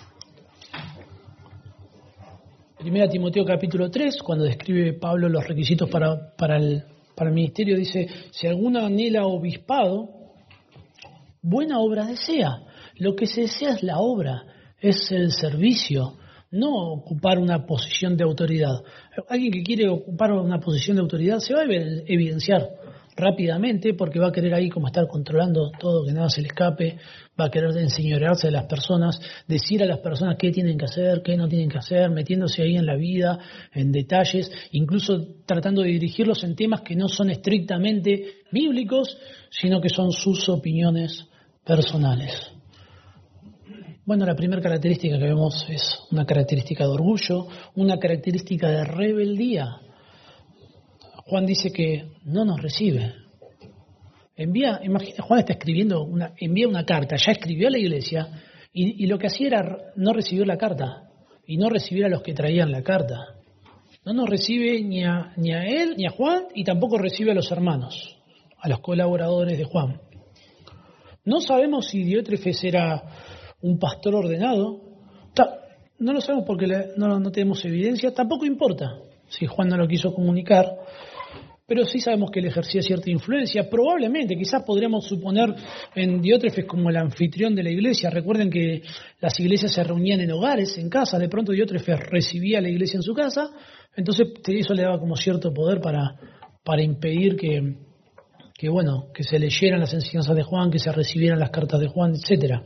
Primera Timoteo capítulo tres, cuando describe Pablo los requisitos para, para, el, para el ministerio, dice, si alguno anhela obispado, buena obra desea. Lo que se desea es la obra, es el servicio, no ocupar una posición de autoridad. Alguien que quiere ocupar una posición de autoridad se va a evidenciar rápidamente porque va a querer ahí como estar controlando todo, que nada se le escape, va a querer enseñorearse de las personas, decir a las personas qué tienen que hacer, qué no tienen que hacer, metiéndose ahí en la vida, en detalles, incluso tratando de dirigirlos en temas que no son estrictamente bíblicos, sino que son sus opiniones personales. Bueno, la primera característica que vemos es una característica de orgullo, una característica de rebeldía. Juan dice que no nos recibe. Envía, imagina, Juan está escribiendo, una, envía una carta, ya escribió a la iglesia y, y lo que hacía era no recibir la carta y no recibir a los que traían la carta. No nos recibe ni a, ni a él ni a Juan y tampoco recibe a los hermanos, a los colaboradores de Juan. No sabemos si Diótrefes era un pastor ordenado, no lo sabemos porque no, no tenemos evidencia, tampoco importa si Juan no lo quiso comunicar, pero sí sabemos que él ejercía cierta influencia, probablemente, quizás podríamos suponer en Diótrefes como el anfitrión de la iglesia. Recuerden que las iglesias se reunían en hogares, en casas, de pronto Diótrefes recibía a la iglesia en su casa, entonces eso le daba como cierto poder para, para impedir que, que, bueno, que se leyeran las enseñanzas de Juan, que se recibieran las cartas de Juan, etcétera.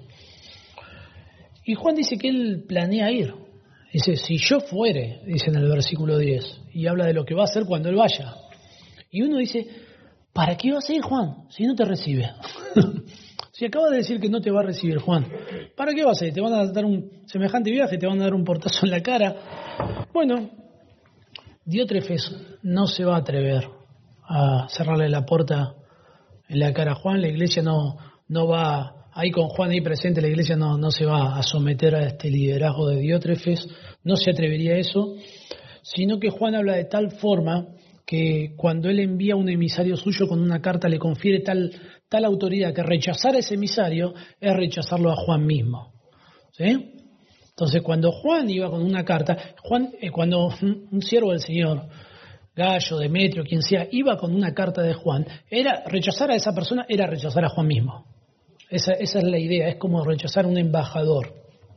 Y Juan dice que él planea ir. Dice, si yo fuere, dice en el versículo diez, y habla de lo que va a hacer cuando él vaya. Y uno dice, ¿para qué vas a ir, Juan, si no te recibe? Si acaba de decir que no te va a recibir, Juan, ¿para qué vas a ir? Te van a dar un semejante viaje, te van a dar un portazo en la cara. Bueno, Diótrefes no se va a atrever a cerrarle la puerta en la cara a Juan. La iglesia no, no va... Ahí con Juan ahí presente, la iglesia no, no se va a someter a este liderazgo de Diótrefes, no se atrevería a eso, sino que Juan habla de tal forma que cuando él envía a un emisario suyo con una carta le confiere tal, tal autoridad que rechazar a ese emisario es rechazarlo a Juan mismo. ¿Sí? Entonces cuando Juan iba con una carta, Juan, eh, cuando un, un siervo del Señor, Gallo, Demetrio, quien sea, iba con una carta de Juan, era rechazar a esa persona era rechazar a Juan mismo. Esa, esa es la idea, es como rechazar a un embajador.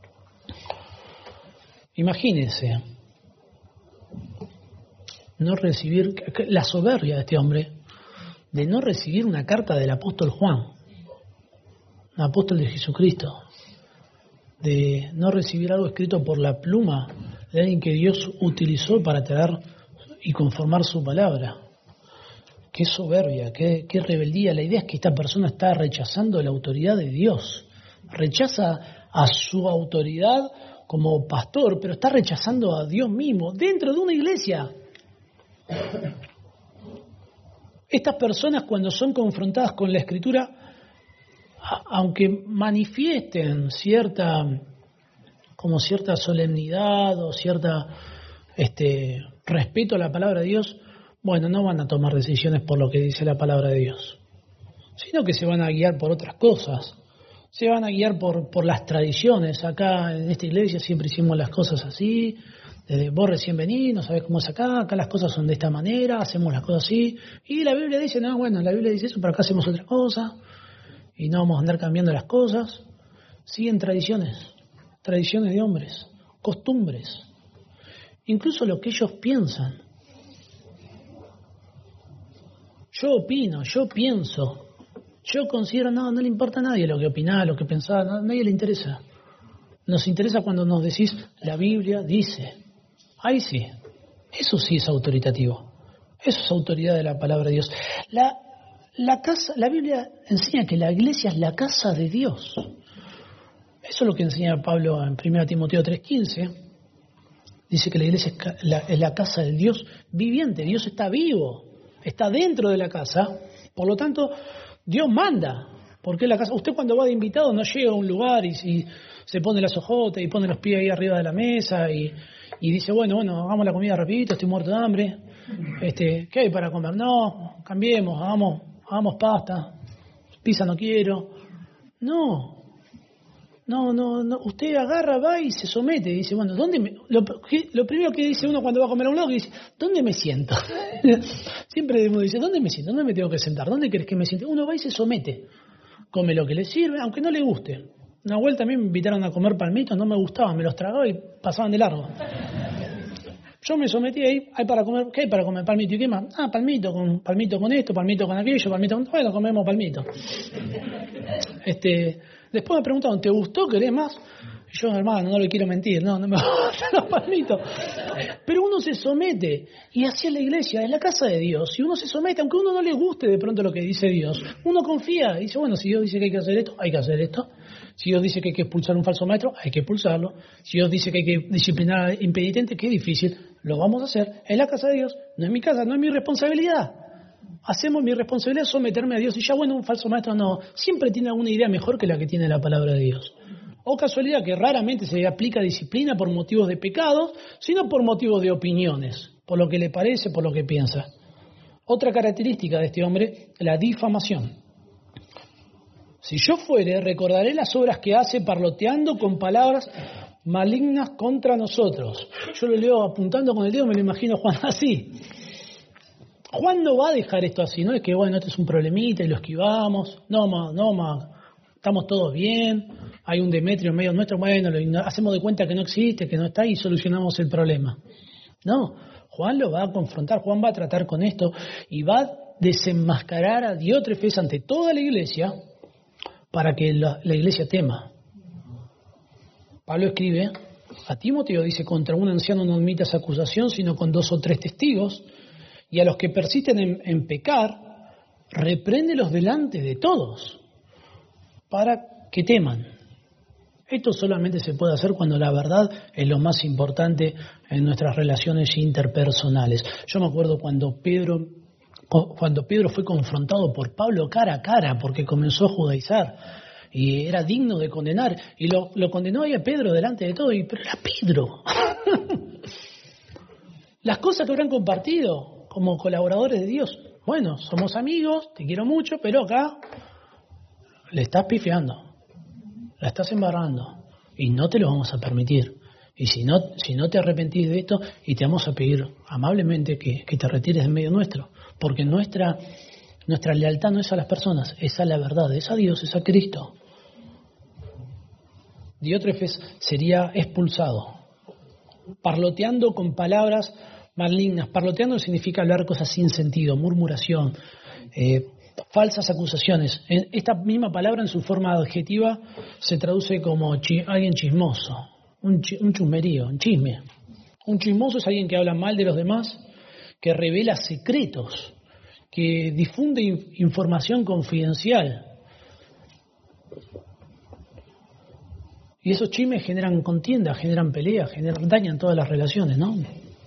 Imagínense, no recibir, la soberbia de este hombre, de no recibir una carta del apóstol Juan, un apóstol de Jesucristo, de no recibir algo escrito por la pluma de alguien que Dios utilizó para traer y conformar su palabra. Qué soberbia, qué, qué rebeldía. La idea es que esta persona está rechazando la autoridad de Dios. Rechaza a su autoridad como pastor, pero está rechazando a Dios mismo dentro de una iglesia. Estas personas, cuando son confrontadas con la Escritura, aunque manifiesten cierta, como cierta solemnidad o cierta este, respeto a la palabra de Dios, bueno, no van a tomar decisiones por lo que dice la palabra de Dios, sino que se van a guiar por otras cosas, se van a guiar por, por las tradiciones. Acá en esta iglesia siempre hicimos las cosas así, desde vos recién venís, no sabés cómo es acá, acá las cosas son de esta manera, hacemos las cosas así, y la Biblia dice, no, bueno, la Biblia dice eso, pero acá hacemos otra cosa, y no vamos a andar cambiando las cosas. Siguen tradiciones, tradiciones de hombres, costumbres, incluso lo que ellos piensan. yo opino, yo pienso, yo considero, no, no le importa a nadie lo que opinás, lo que pensás, a nadie le interesa. Nos interesa cuando nos decís, la Biblia dice. Ahí sí, eso sí es autoritativo. Eso es autoridad de la palabra de Dios. La, la, casa, la Biblia enseña que la iglesia es la casa de Dios. Eso es lo que enseña Pablo en primera Timoteo tres quince. Dice que la iglesia es la, es la casa del Dios viviente. Dios está vivo, está dentro de la casa. Por lo tanto, Dios manda. Porque la casa, usted cuando va de invitado no llega a un lugar y, y se pone las ojotas y pone los pies ahí arriba de la mesa y, y dice, bueno, bueno, hagamos la comida rapidito, estoy muerto de hambre. Este, ¿qué hay para comer? No, cambiemos, hagamos, hagamos pasta. Pizza no quiero. No. No, no, no, usted agarra, va y se somete, y dice, bueno, ¿dónde me...? Lo, lo primero que dice uno cuando va a comer a un lado, que dice, ¿dónde me siento? Siempre uno dice, ¿dónde me siento? ¿Dónde me tengo que sentar? ¿Dónde querés que me siente? Uno va y se somete, come lo que le sirve, aunque no le guste. Una vuelta a mí me invitaron a comer palmitos, no me gustaban, me los tragaba y pasaban de largo. Yo me sometí ahí, hay para comer, ¿qué hay para comer? Palmito, ¿y qué más? Ah, palmito, con palmito con esto, palmito con aquello, palmito con... Bueno, comemos palmito. Este... Después me preguntaron, ¿te gustó? ¿Querés más? Y yo, hermano, no le quiero mentir, no, no me gustan los palmitos. Pero uno se somete, y así es la iglesia, es la casa de Dios. Y uno se somete, aunque a uno no le guste de pronto lo que dice Dios, uno confía y dice, bueno, si Dios dice que hay que hacer esto, hay que hacer esto. Si Dios dice que hay que expulsar a un falso maestro, hay que expulsarlo. Si Dios dice que hay que disciplinar al impenitente, qué difícil, lo vamos a hacer. Es la casa de Dios, no es mi casa, no es mi responsabilidad. Hacemos mi responsabilidad someterme a Dios y ya bueno, un falso maestro no, siempre tiene alguna idea mejor que la que tiene la palabra de Dios. O casualidad que raramente se aplica disciplina por motivos de pecados, sino por motivos de opiniones, por lo que le parece, por lo que piensa. Otra característica de este hombre, la difamación. Si yo fuere, recordaré las obras que hace parloteando con palabras malignas contra nosotros. Yo lo leo apuntando con el dedo, me lo imagino Juan así. Juan no va a dejar esto así, no es que, bueno, este es un problemita y lo esquivamos. No, ma, no, ma, estamos todos bien, hay un Demetrio en medio nuestro, bueno, lo hacemos de cuenta que no existe, que no está y solucionamos el problema. No, Juan lo va a confrontar, Juan va a tratar con esto y va a desenmascarar a Diótrefes ante toda la iglesia para que la, la iglesia tema. Pablo escribe a Timoteo, dice, contra un anciano no admitas acusación, sino con dos o tres testigos. Y a los que persisten en, en pecar, repréndelos delante de todos, para que teman. Esto solamente se puede hacer cuando la verdad es lo más importante en nuestras relaciones interpersonales. Yo me acuerdo cuando Pedro, cuando Pedro fue confrontado por Pablo cara a cara, porque comenzó a judaizar, y era digno de condenar, y lo, lo condenó ahí a Pedro delante de todo, y, pero era Pedro. Las cosas que habrán compartido como colaboradores de Dios. Bueno, somos amigos, te quiero mucho, pero acá le estás pifiando, la estás embarrando y no te lo vamos a permitir. Y si no, si no te arrepentís de esto, y te vamos a pedir amablemente que, que te retires en medio nuestro, porque nuestra, nuestra lealtad no es a las personas, es a la verdad, es a Dios, es a Cristo. Diótrefes sería expulsado, parloteando con palabras malignas. Parloteando significa hablar cosas sin sentido, murmuración, eh, falsas acusaciones. Esta misma palabra en su forma adjetiva se traduce como chi, alguien chismoso, un, chi, un chusmerío, un chisme. Un chismoso es alguien que habla mal de los demás, que revela secretos, que difunde información confidencial. Y esos chismes generan contienda, generan peleas, generan, dañan todas las relaciones, ¿no?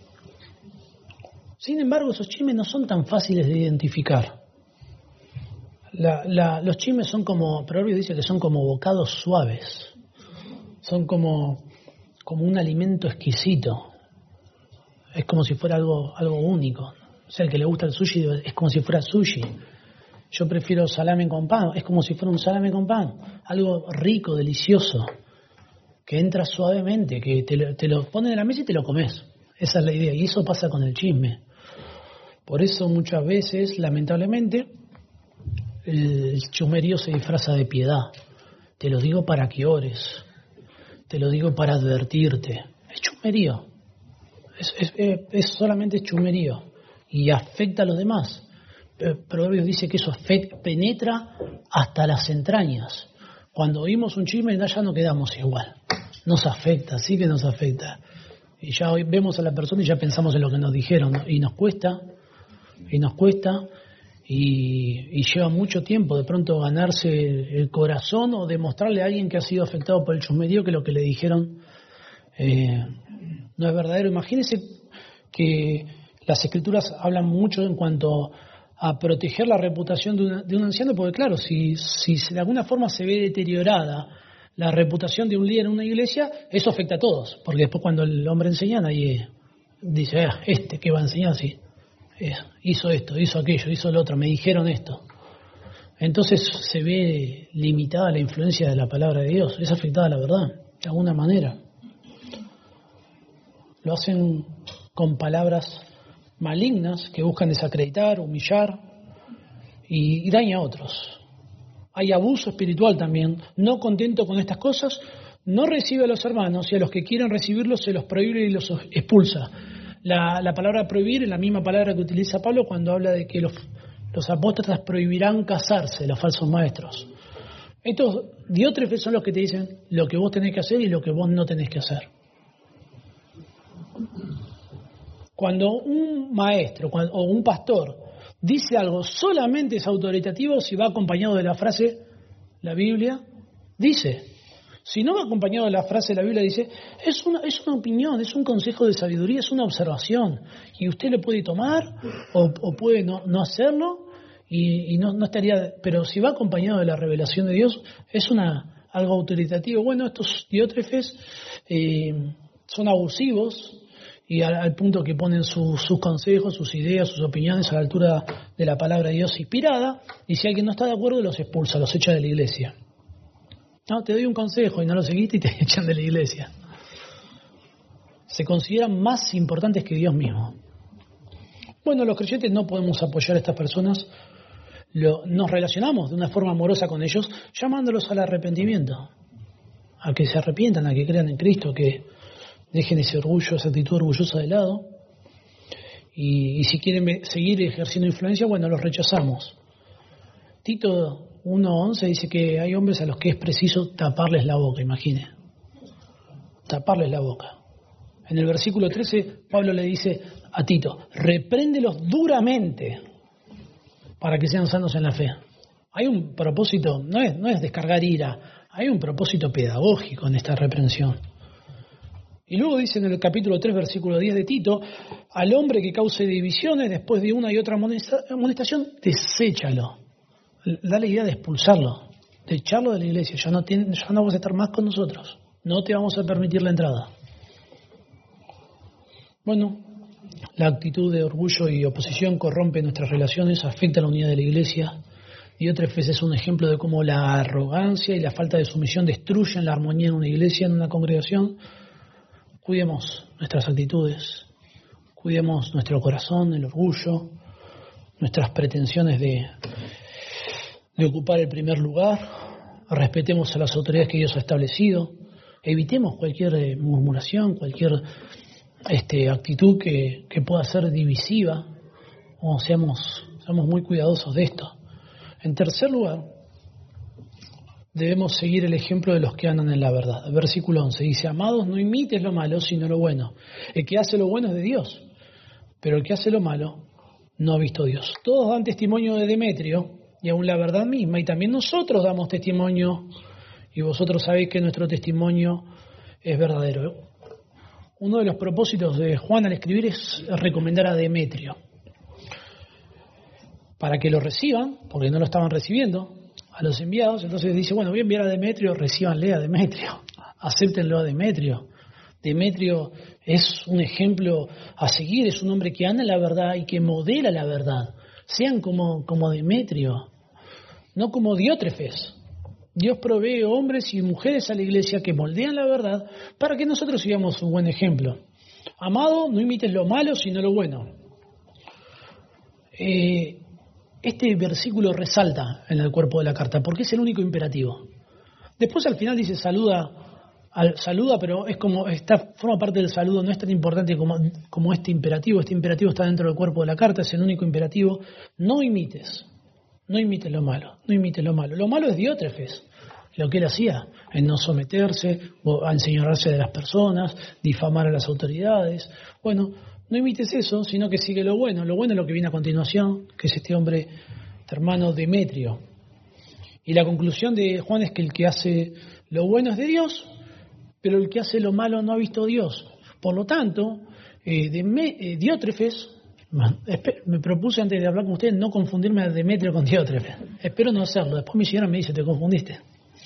Sin embargo, esos chismes no son tan fáciles de identificar. La, la, los chismes son como, Proverbios dice que son como bocados suaves, son como, como un alimento exquisito, es como si fuera algo, algo único. O sea, el que le gusta el sushi es como si fuera sushi. Yo prefiero salame con pan, es como si fuera un salame con pan, algo rico, delicioso, que entra suavemente, que te lo, te lo ponen en la mesa y te lo comes. Esa es la idea, y eso pasa con el chisme. Por eso muchas veces, lamentablemente, el chusmerío se disfraza de piedad. Te lo digo para que ores, te lo digo para advertirte. Es chusmerío, es, es, es solamente chusmerío y afecta a los demás. Proverbios dice que eso penetra hasta las entrañas. Cuando oímos un chisme ya no quedamos igual. Nos afecta, sí que nos afecta. Y ya hoy vemos a la persona y ya pensamos en lo que nos dijeron, ¿no? Y nos cuesta, y nos cuesta, y, y lleva mucho tiempo de pronto ganarse el corazón o demostrarle a alguien que ha sido afectado por el chusmerío que lo que le dijeron eh, no es verdadero. Imagínense que las Escrituras hablan mucho en cuanto a proteger la reputación de, una, de un anciano, porque claro, si, si de alguna forma se ve deteriorada la reputación de un líder en una iglesia, eso afecta a todos, porque después cuando el hombre enseña, nadie dice, ah, este que va a enseñar, sí, eh, hizo esto, hizo aquello, hizo lo otro, me dijeron esto. Entonces se ve limitada la influencia de la palabra de Dios, es afectada la verdad, de alguna manera. Lo hacen con palabras malignas que buscan desacreditar, humillar y, y daña a otros. Hay abuso espiritual también. No contento con estas cosas, no recibe a los hermanos y a los que quieren recibirlos se los prohíbe y los expulsa. La, la palabra prohibir es la misma palabra que utiliza Pablo cuando habla de que los, los apóstatas prohibirán casarse, los falsos maestros. Estos diótrefes son los que te dicen lo que vos tenés que hacer y lo que vos no tenés que hacer. Cuando un maestro cuando, o un pastor dice algo, solamente es autoritativo si va acompañado de la frase, la Biblia dice. Si no va acompañado de la frase, la Biblia dice, es una, es una opinión, es un consejo de sabiduría, es una observación. Y usted lo puede tomar o, o puede no, no hacerlo y, y no, no estaría... Pero si va acompañado de la revelación de Dios, es una algo autoritativo. Bueno, estos diótrefes eh, son abusivos, y al, al punto que ponen su, sus consejos, sus ideas, sus opiniones a la altura de la palabra de Dios inspirada, y si alguien no está de acuerdo los expulsa, los echa de la iglesia. No, te doy un consejo y no lo seguiste y te echan de la iglesia. Se consideran más importantes que Dios mismo. Bueno, los creyentes no podemos apoyar a estas personas, lo, nos relacionamos de una forma amorosa con ellos, llamándolos al arrepentimiento, a que se arrepientan, a que crean en Cristo, que dejen ese orgullo, esa actitud orgullosa de lado. Y, y si quieren seguir ejerciendo influencia, bueno, los rechazamos. Tito uno once dice que hay hombres a los que es preciso taparles la boca, imagine. Taparles la boca. En el versículo trece, Pablo le dice a Tito, repréndelos duramente para que sean sanos en la fe. Hay un propósito, no es, no es descargar ira, hay un propósito pedagógico en esta reprensión. Y luego dice en el capítulo tres, versículo diez de Tito, al hombre que cause divisiones después de una y otra amonestación, deséchalo. Da la idea de expulsarlo, de echarlo de la iglesia. Ya no, tiene, ya no vas a estar más con nosotros. No te vamos a permitir la entrada. Bueno, la actitud de orgullo y oposición corrompe nuestras relaciones, afecta la unidad de la iglesia. Y otras veces es un ejemplo de cómo la arrogancia y la falta de sumisión destruyen la armonía en una iglesia, en una congregación. Cuidemos nuestras actitudes, cuidemos nuestro corazón, el orgullo, nuestras pretensiones de, de ocupar el primer lugar, respetemos a las autoridades que Dios ha establecido, evitemos cualquier murmuración, cualquier este, actitud que, que pueda ser divisiva, o seamos, seamos muy cuidadosos de esto. En tercer lugar, debemos seguir el ejemplo de los que andan en la verdad. El versículo once dice, amados, no imites lo malo, sino lo bueno. El que hace lo bueno es de Dios, pero el que hace lo malo no ha visto a Dios. Todos dan testimonio de Demetrio, y aún la verdad misma, y también nosotros damos testimonio, y vosotros sabéis que nuestro testimonio es verdadero. Uno de los propósitos de Juan al escribir es recomendar a Demetrio, para que lo reciban, porque no lo estaban recibiendo, a los enviados. Entonces dice, bueno, voy a enviar a Demetrio, recíbanle a Demetrio, acéptenlo a Demetrio. Demetrio es un ejemplo a seguir, es un hombre que anda en la verdad y que modela la verdad. Sean como, como Demetrio, no como Diótrefes. Dios provee hombres y mujeres a la iglesia que moldean la verdad para que nosotros sigamos un buen ejemplo. Amado, no imites lo malo, sino lo bueno. Eh, Este versículo resalta en el cuerpo de la carta porque es el único imperativo. Después al final dice saluda al, saluda, pero es como está forma parte del saludo, no es tan importante como, como este imperativo. Este imperativo está dentro del cuerpo de la carta, es el único imperativo. No imites, no imites lo malo, no imites lo malo. Lo malo es Diótrefes, lo que él hacía, en no someterse, a enseñarse de las personas, difamar a las autoridades. Bueno, no imites eso, sino que sigue lo bueno. Lo bueno es lo que viene a continuación, que es este hombre, este hermano Demetrio. Y la conclusión de Juan es que el que hace lo bueno es de Dios, pero el que hace lo malo no ha visto a Dios. Por lo tanto, eh, Deme, eh, Diótrefes, me propuse antes de hablar con ustedes no confundirme a Demetrio con Diótrefes. Espero no hacerlo. Después mi señora me dice, te confundiste.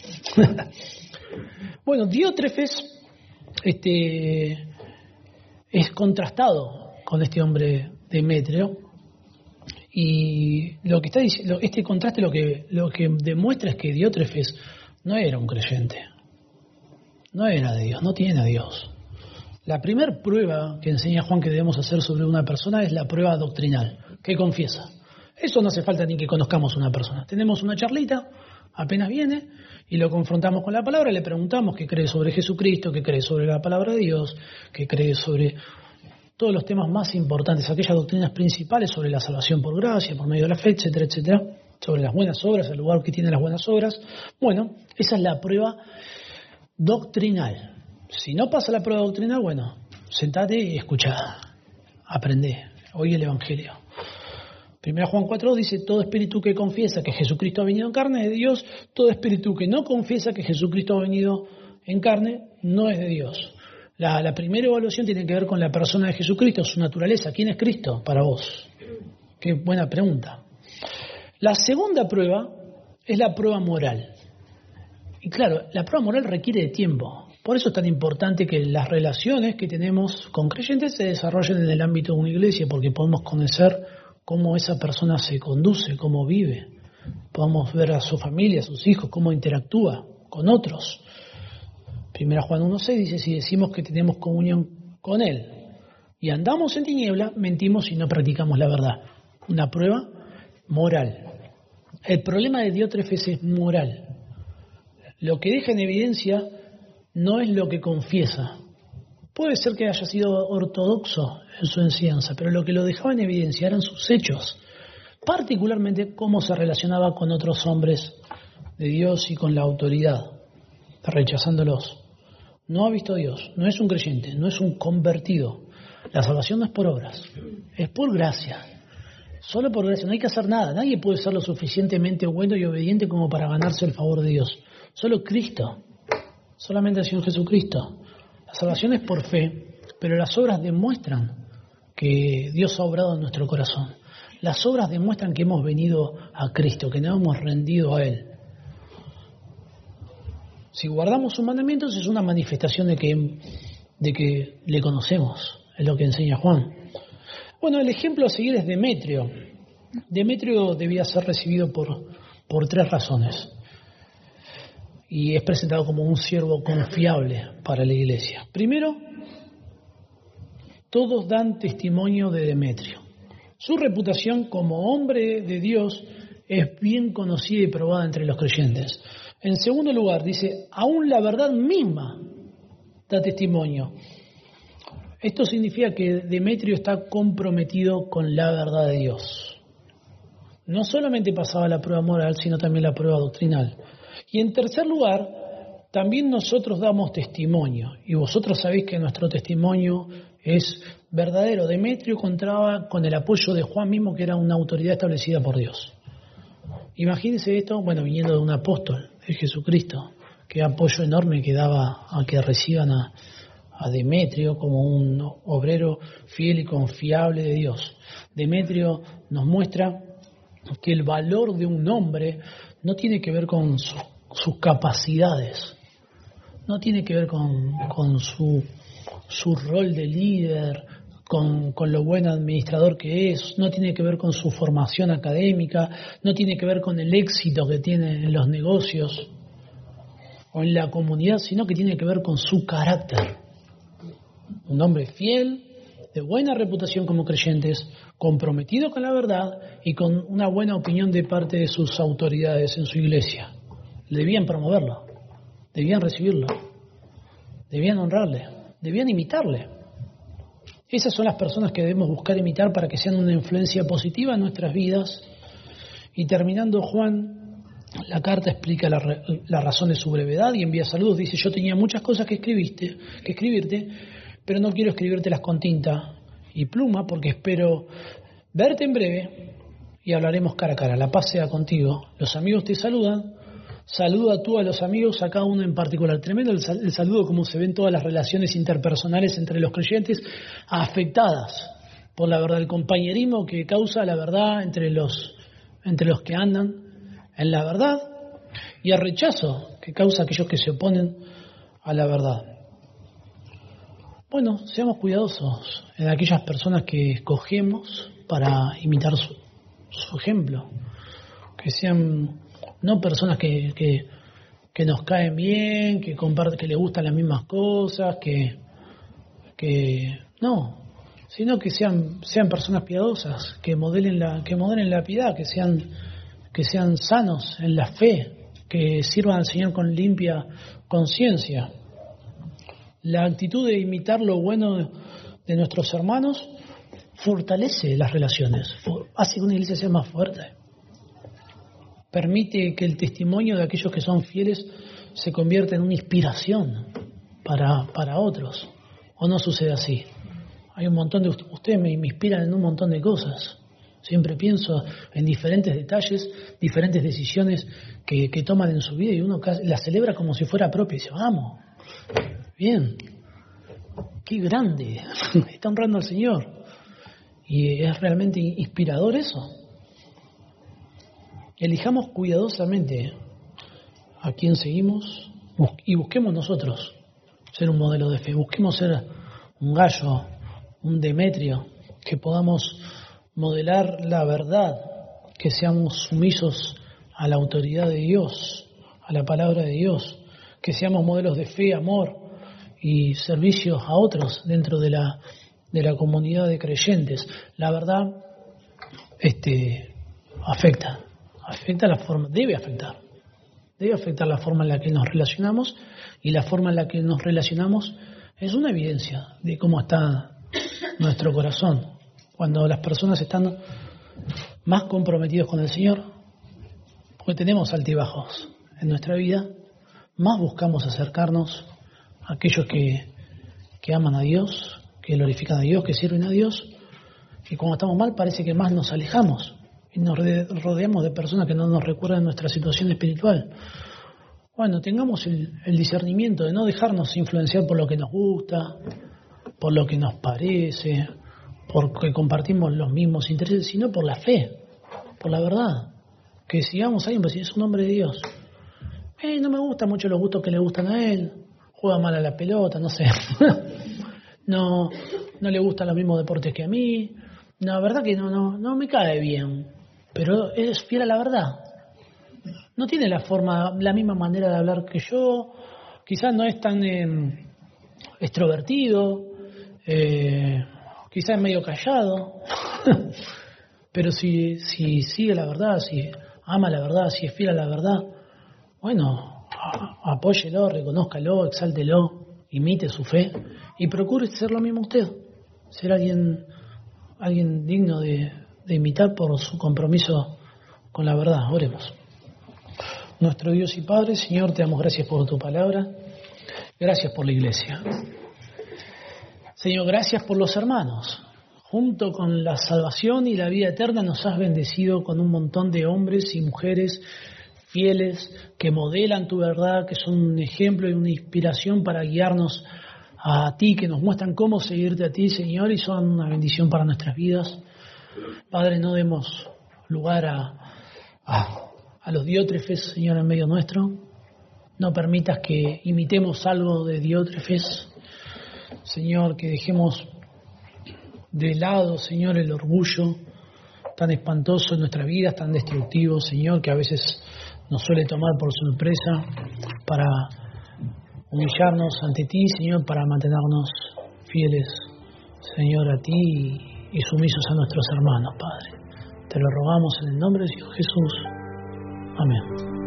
Bueno, Diótrefes este, es contrastado con este hombre Demetrio. Y lo que está diciendo, este contraste lo que, lo que demuestra es que Diótrefes no era un creyente. No era de Dios, no tiene a Dios. La primera prueba que enseña Juan que debemos hacer sobre una persona es la prueba doctrinal, que confiesa. Eso no hace falta ni que conozcamos a una persona. Tenemos una charlita, apenas viene, y lo confrontamos con la palabra, le preguntamos qué cree sobre Jesucristo, qué cree sobre la palabra de Dios, qué cree sobre todos los temas más importantes, aquellas doctrinas principales sobre la salvación por gracia, por medio de la fe, etcétera, etcétera, sobre las buenas obras, el lugar que tienen las buenas obras. Bueno, esa es la prueba doctrinal. Si no pasa la prueba doctrinal, bueno, sentate y escuchá, aprendé, oí el Evangelio. Primera Juan cuatro dice, todo espíritu que confiesa que Jesucristo ha venido en carne es de Dios, todo espíritu que no confiesa que Jesucristo ha venido en carne no es de Dios. La, la primera evaluación tiene que ver con la persona de Jesucristo, su naturaleza. ¿Quién es Cristo para vos? Qué buena pregunta. La segunda prueba es la prueba moral. Y claro, la prueba moral requiere de tiempo. Por eso es tan importante que las relaciones que tenemos con creyentes se desarrollen en el ámbito de una iglesia, porque podemos conocer cómo esa persona se conduce, cómo vive. Podemos ver a su familia, a sus hijos, cómo interactúa con otros. Primera Juan uno seis dice, si decimos que tenemos comunión con Él y andamos en tiniebla, mentimos y no practicamos la verdad. Una prueba moral. El problema de Diótrefes es moral. Lo que deja en evidencia no es lo que confiesa. Puede ser que haya sido ortodoxo en su enseñanza, pero lo que lo dejaba en evidencia eran sus hechos, particularmente cómo se relacionaba con otros hombres de Dios y con la autoridad, rechazándolos. No ha visto a Dios, no es un creyente, no es un convertido. La salvación no es por obras, es por gracia. Solo por gracia, no hay que hacer nada. Nadie puede ser lo suficientemente bueno y obediente como para ganarse el favor de Dios. Solo Cristo, solamente el Señor Jesucristo. La salvación es por fe, pero las obras demuestran que Dios ha obrado en nuestro corazón. Las obras demuestran que hemos venido a Cristo, que nos hemos rendido a Él. Si guardamos sus mandamientos es una manifestación de que, de que le conocemos, es lo que enseña Juan. Bueno, el ejemplo a seguir es Demetrio. Demetrio debía ser recibido por, por tres razones. Y es presentado como un siervo confiable para la iglesia. Primero, todos dan testimonio de Demetrio. Su reputación como hombre de Dios es bien conocida y probada entre los creyentes. En segundo lugar, dice, aún la verdad misma da testimonio. Esto significa que Demetrio está comprometido con la verdad de Dios. No solamente pasaba la prueba moral, sino también la prueba doctrinal. Y en tercer lugar, también nosotros damos testimonio. Y vosotros sabéis que nuestro testimonio es verdadero. Demetrio contaba con el apoyo de Juan mismo, que era una autoridad establecida por Dios. Imagínense esto, bueno, viniendo de un apóstol de Jesucristo, qué apoyo enorme que daba a que reciban a, a Demetrio como un obrero fiel y confiable de Dios. Demetrio nos muestra que el valor de un hombre no tiene que ver con su, sus capacidades, no tiene que ver con, con su, su rol de líder, Con, con lo buen administrador que es, no tiene que ver con su formación académica, no tiene que ver con el éxito que tiene en los negocios o en la comunidad, sino que tiene que ver con su carácter. Un hombre fiel, de buena reputación como creyentes, comprometido con la verdad y con una buena opinión de parte de sus autoridades en su iglesia. Debían promoverlo, debían recibirlo. debían honrarle, debían imitarle. Esas son las personas que debemos buscar imitar para que sean una influencia positiva en nuestras vidas. Y terminando, Juan, la carta explica la, la razón de su brevedad y envía saludos. Dice, yo tenía muchas cosas que escribiste, que escribirte, pero no quiero escribírtelas con tinta y pluma porque espero verte en breve y hablaremos cara a cara. La paz sea contigo. Los amigos te saludan. Saluda tú a los amigos, a cada uno en particular. Tremendo el, sal, el saludo, como se ven todas las relaciones interpersonales entre los creyentes afectadas por la verdad, el compañerismo que causa la verdad entre los, entre los que andan en la verdad y el rechazo que causa aquellos que se oponen a la verdad. Bueno, seamos cuidadosos en aquellas personas que escogemos para imitar su, su ejemplo, que sean no personas que, que, que nos caen bien, que comparten, que les gustan las mismas cosas, que, que no, sino que sean, sean personas piadosas, que modelen la, que modelen la piedad, que sean, que sean sanos en la fe, que sirvan al Señor con limpia conciencia. La actitud de imitar lo bueno de nuestros hermanos fortalece las relaciones, hace que una iglesia sea más fuerte. Permite que el testimonio de aquellos que son fieles se convierta en una inspiración para, para otros. ¿O no sucede así? Hay un montón de... Ustedes me, me inspiran en un montón de cosas. Siempre pienso en diferentes detalles, diferentes decisiones que, que toman en su vida y uno las celebra como si fuera propia y dice, vamos, bien, qué grande, está honrando al Señor. Y es realmente inspirador eso. Elijamos cuidadosamente a quién seguimos y busquemos nosotros ser un modelo de fe. Busquemos ser un Gallo, un Demetrio, que podamos modelar la verdad, que seamos sumisos a la autoridad de Dios, a la palabra de Dios, que seamos modelos de fe, amor y servicios a otros dentro de la, de la comunidad de creyentes. La verdad este, afecta. Afecta la forma, debe afectar, debe afectar la forma en la que nos relacionamos y la forma en la que nos relacionamos es una evidencia de cómo está nuestro corazón. Cuando las personas están más comprometidos con el Señor, porque tenemos altibajos en nuestra vida, más buscamos acercarnos a aquellos que, que aman a Dios, que glorifican a Dios, que sirven a Dios, y cuando estamos mal parece que más nos alejamos. Y nos rodeamos de personas que no nos recuerdan nuestra situación espiritual. Bueno, tengamos el, el discernimiento de no dejarnos influenciar por lo que nos gusta, por lo que nos parece, porque compartimos los mismos intereses, sino por la fe, por la verdad. Que sigamos a alguien, pues si es un hombre de Dios. Eh, no me gustan mucho los gustos que le gustan a él, juega mal a la pelota, no sé. no, no le gustan los mismos deportes que a mí. No, la verdad que no, no, no me cae bien. Pero es fiel a la verdad. No tiene la forma, la misma manera de hablar que yo. Quizás no es tan eh, extrovertido. Eh, quizás es medio callado. Pero si, si sigue la verdad, si ama la verdad, si es fiel a la verdad, bueno, apóyelo, reconózcalo, exáltelo, imite su fe y procure ser lo mismo usted. Ser alguien, alguien digno de... de imitar por su compromiso con la verdad. Oremos. Nuestro Dios y Padre, Señor, te damos gracias por tu palabra, gracias por la iglesia. Señor, gracias por los hermanos. Junto con la salvación y la vida eterna nos has bendecido con un montón de hombres y mujeres fieles que modelan tu verdad, que son un ejemplo y una inspiración para guiarnos a ti, que nos muestran cómo seguirte a ti, Señor, y son una bendición para nuestras vidas. Padre, no demos lugar a, a, a los diótrefes, Señor, en medio nuestro. No permitas que imitemos algo de diótrefes. Señor, que dejemos de lado, Señor, el orgullo tan espantoso en nuestras vidas, tan destructivo, Señor, que a veces nos suele tomar por sorpresa para humillarnos ante ti, Señor, para mantenernos fieles, Señor, a ti y sumisos a nuestros hermanos, Padre. Te lo rogamos en el nombre de Jesús. Amén.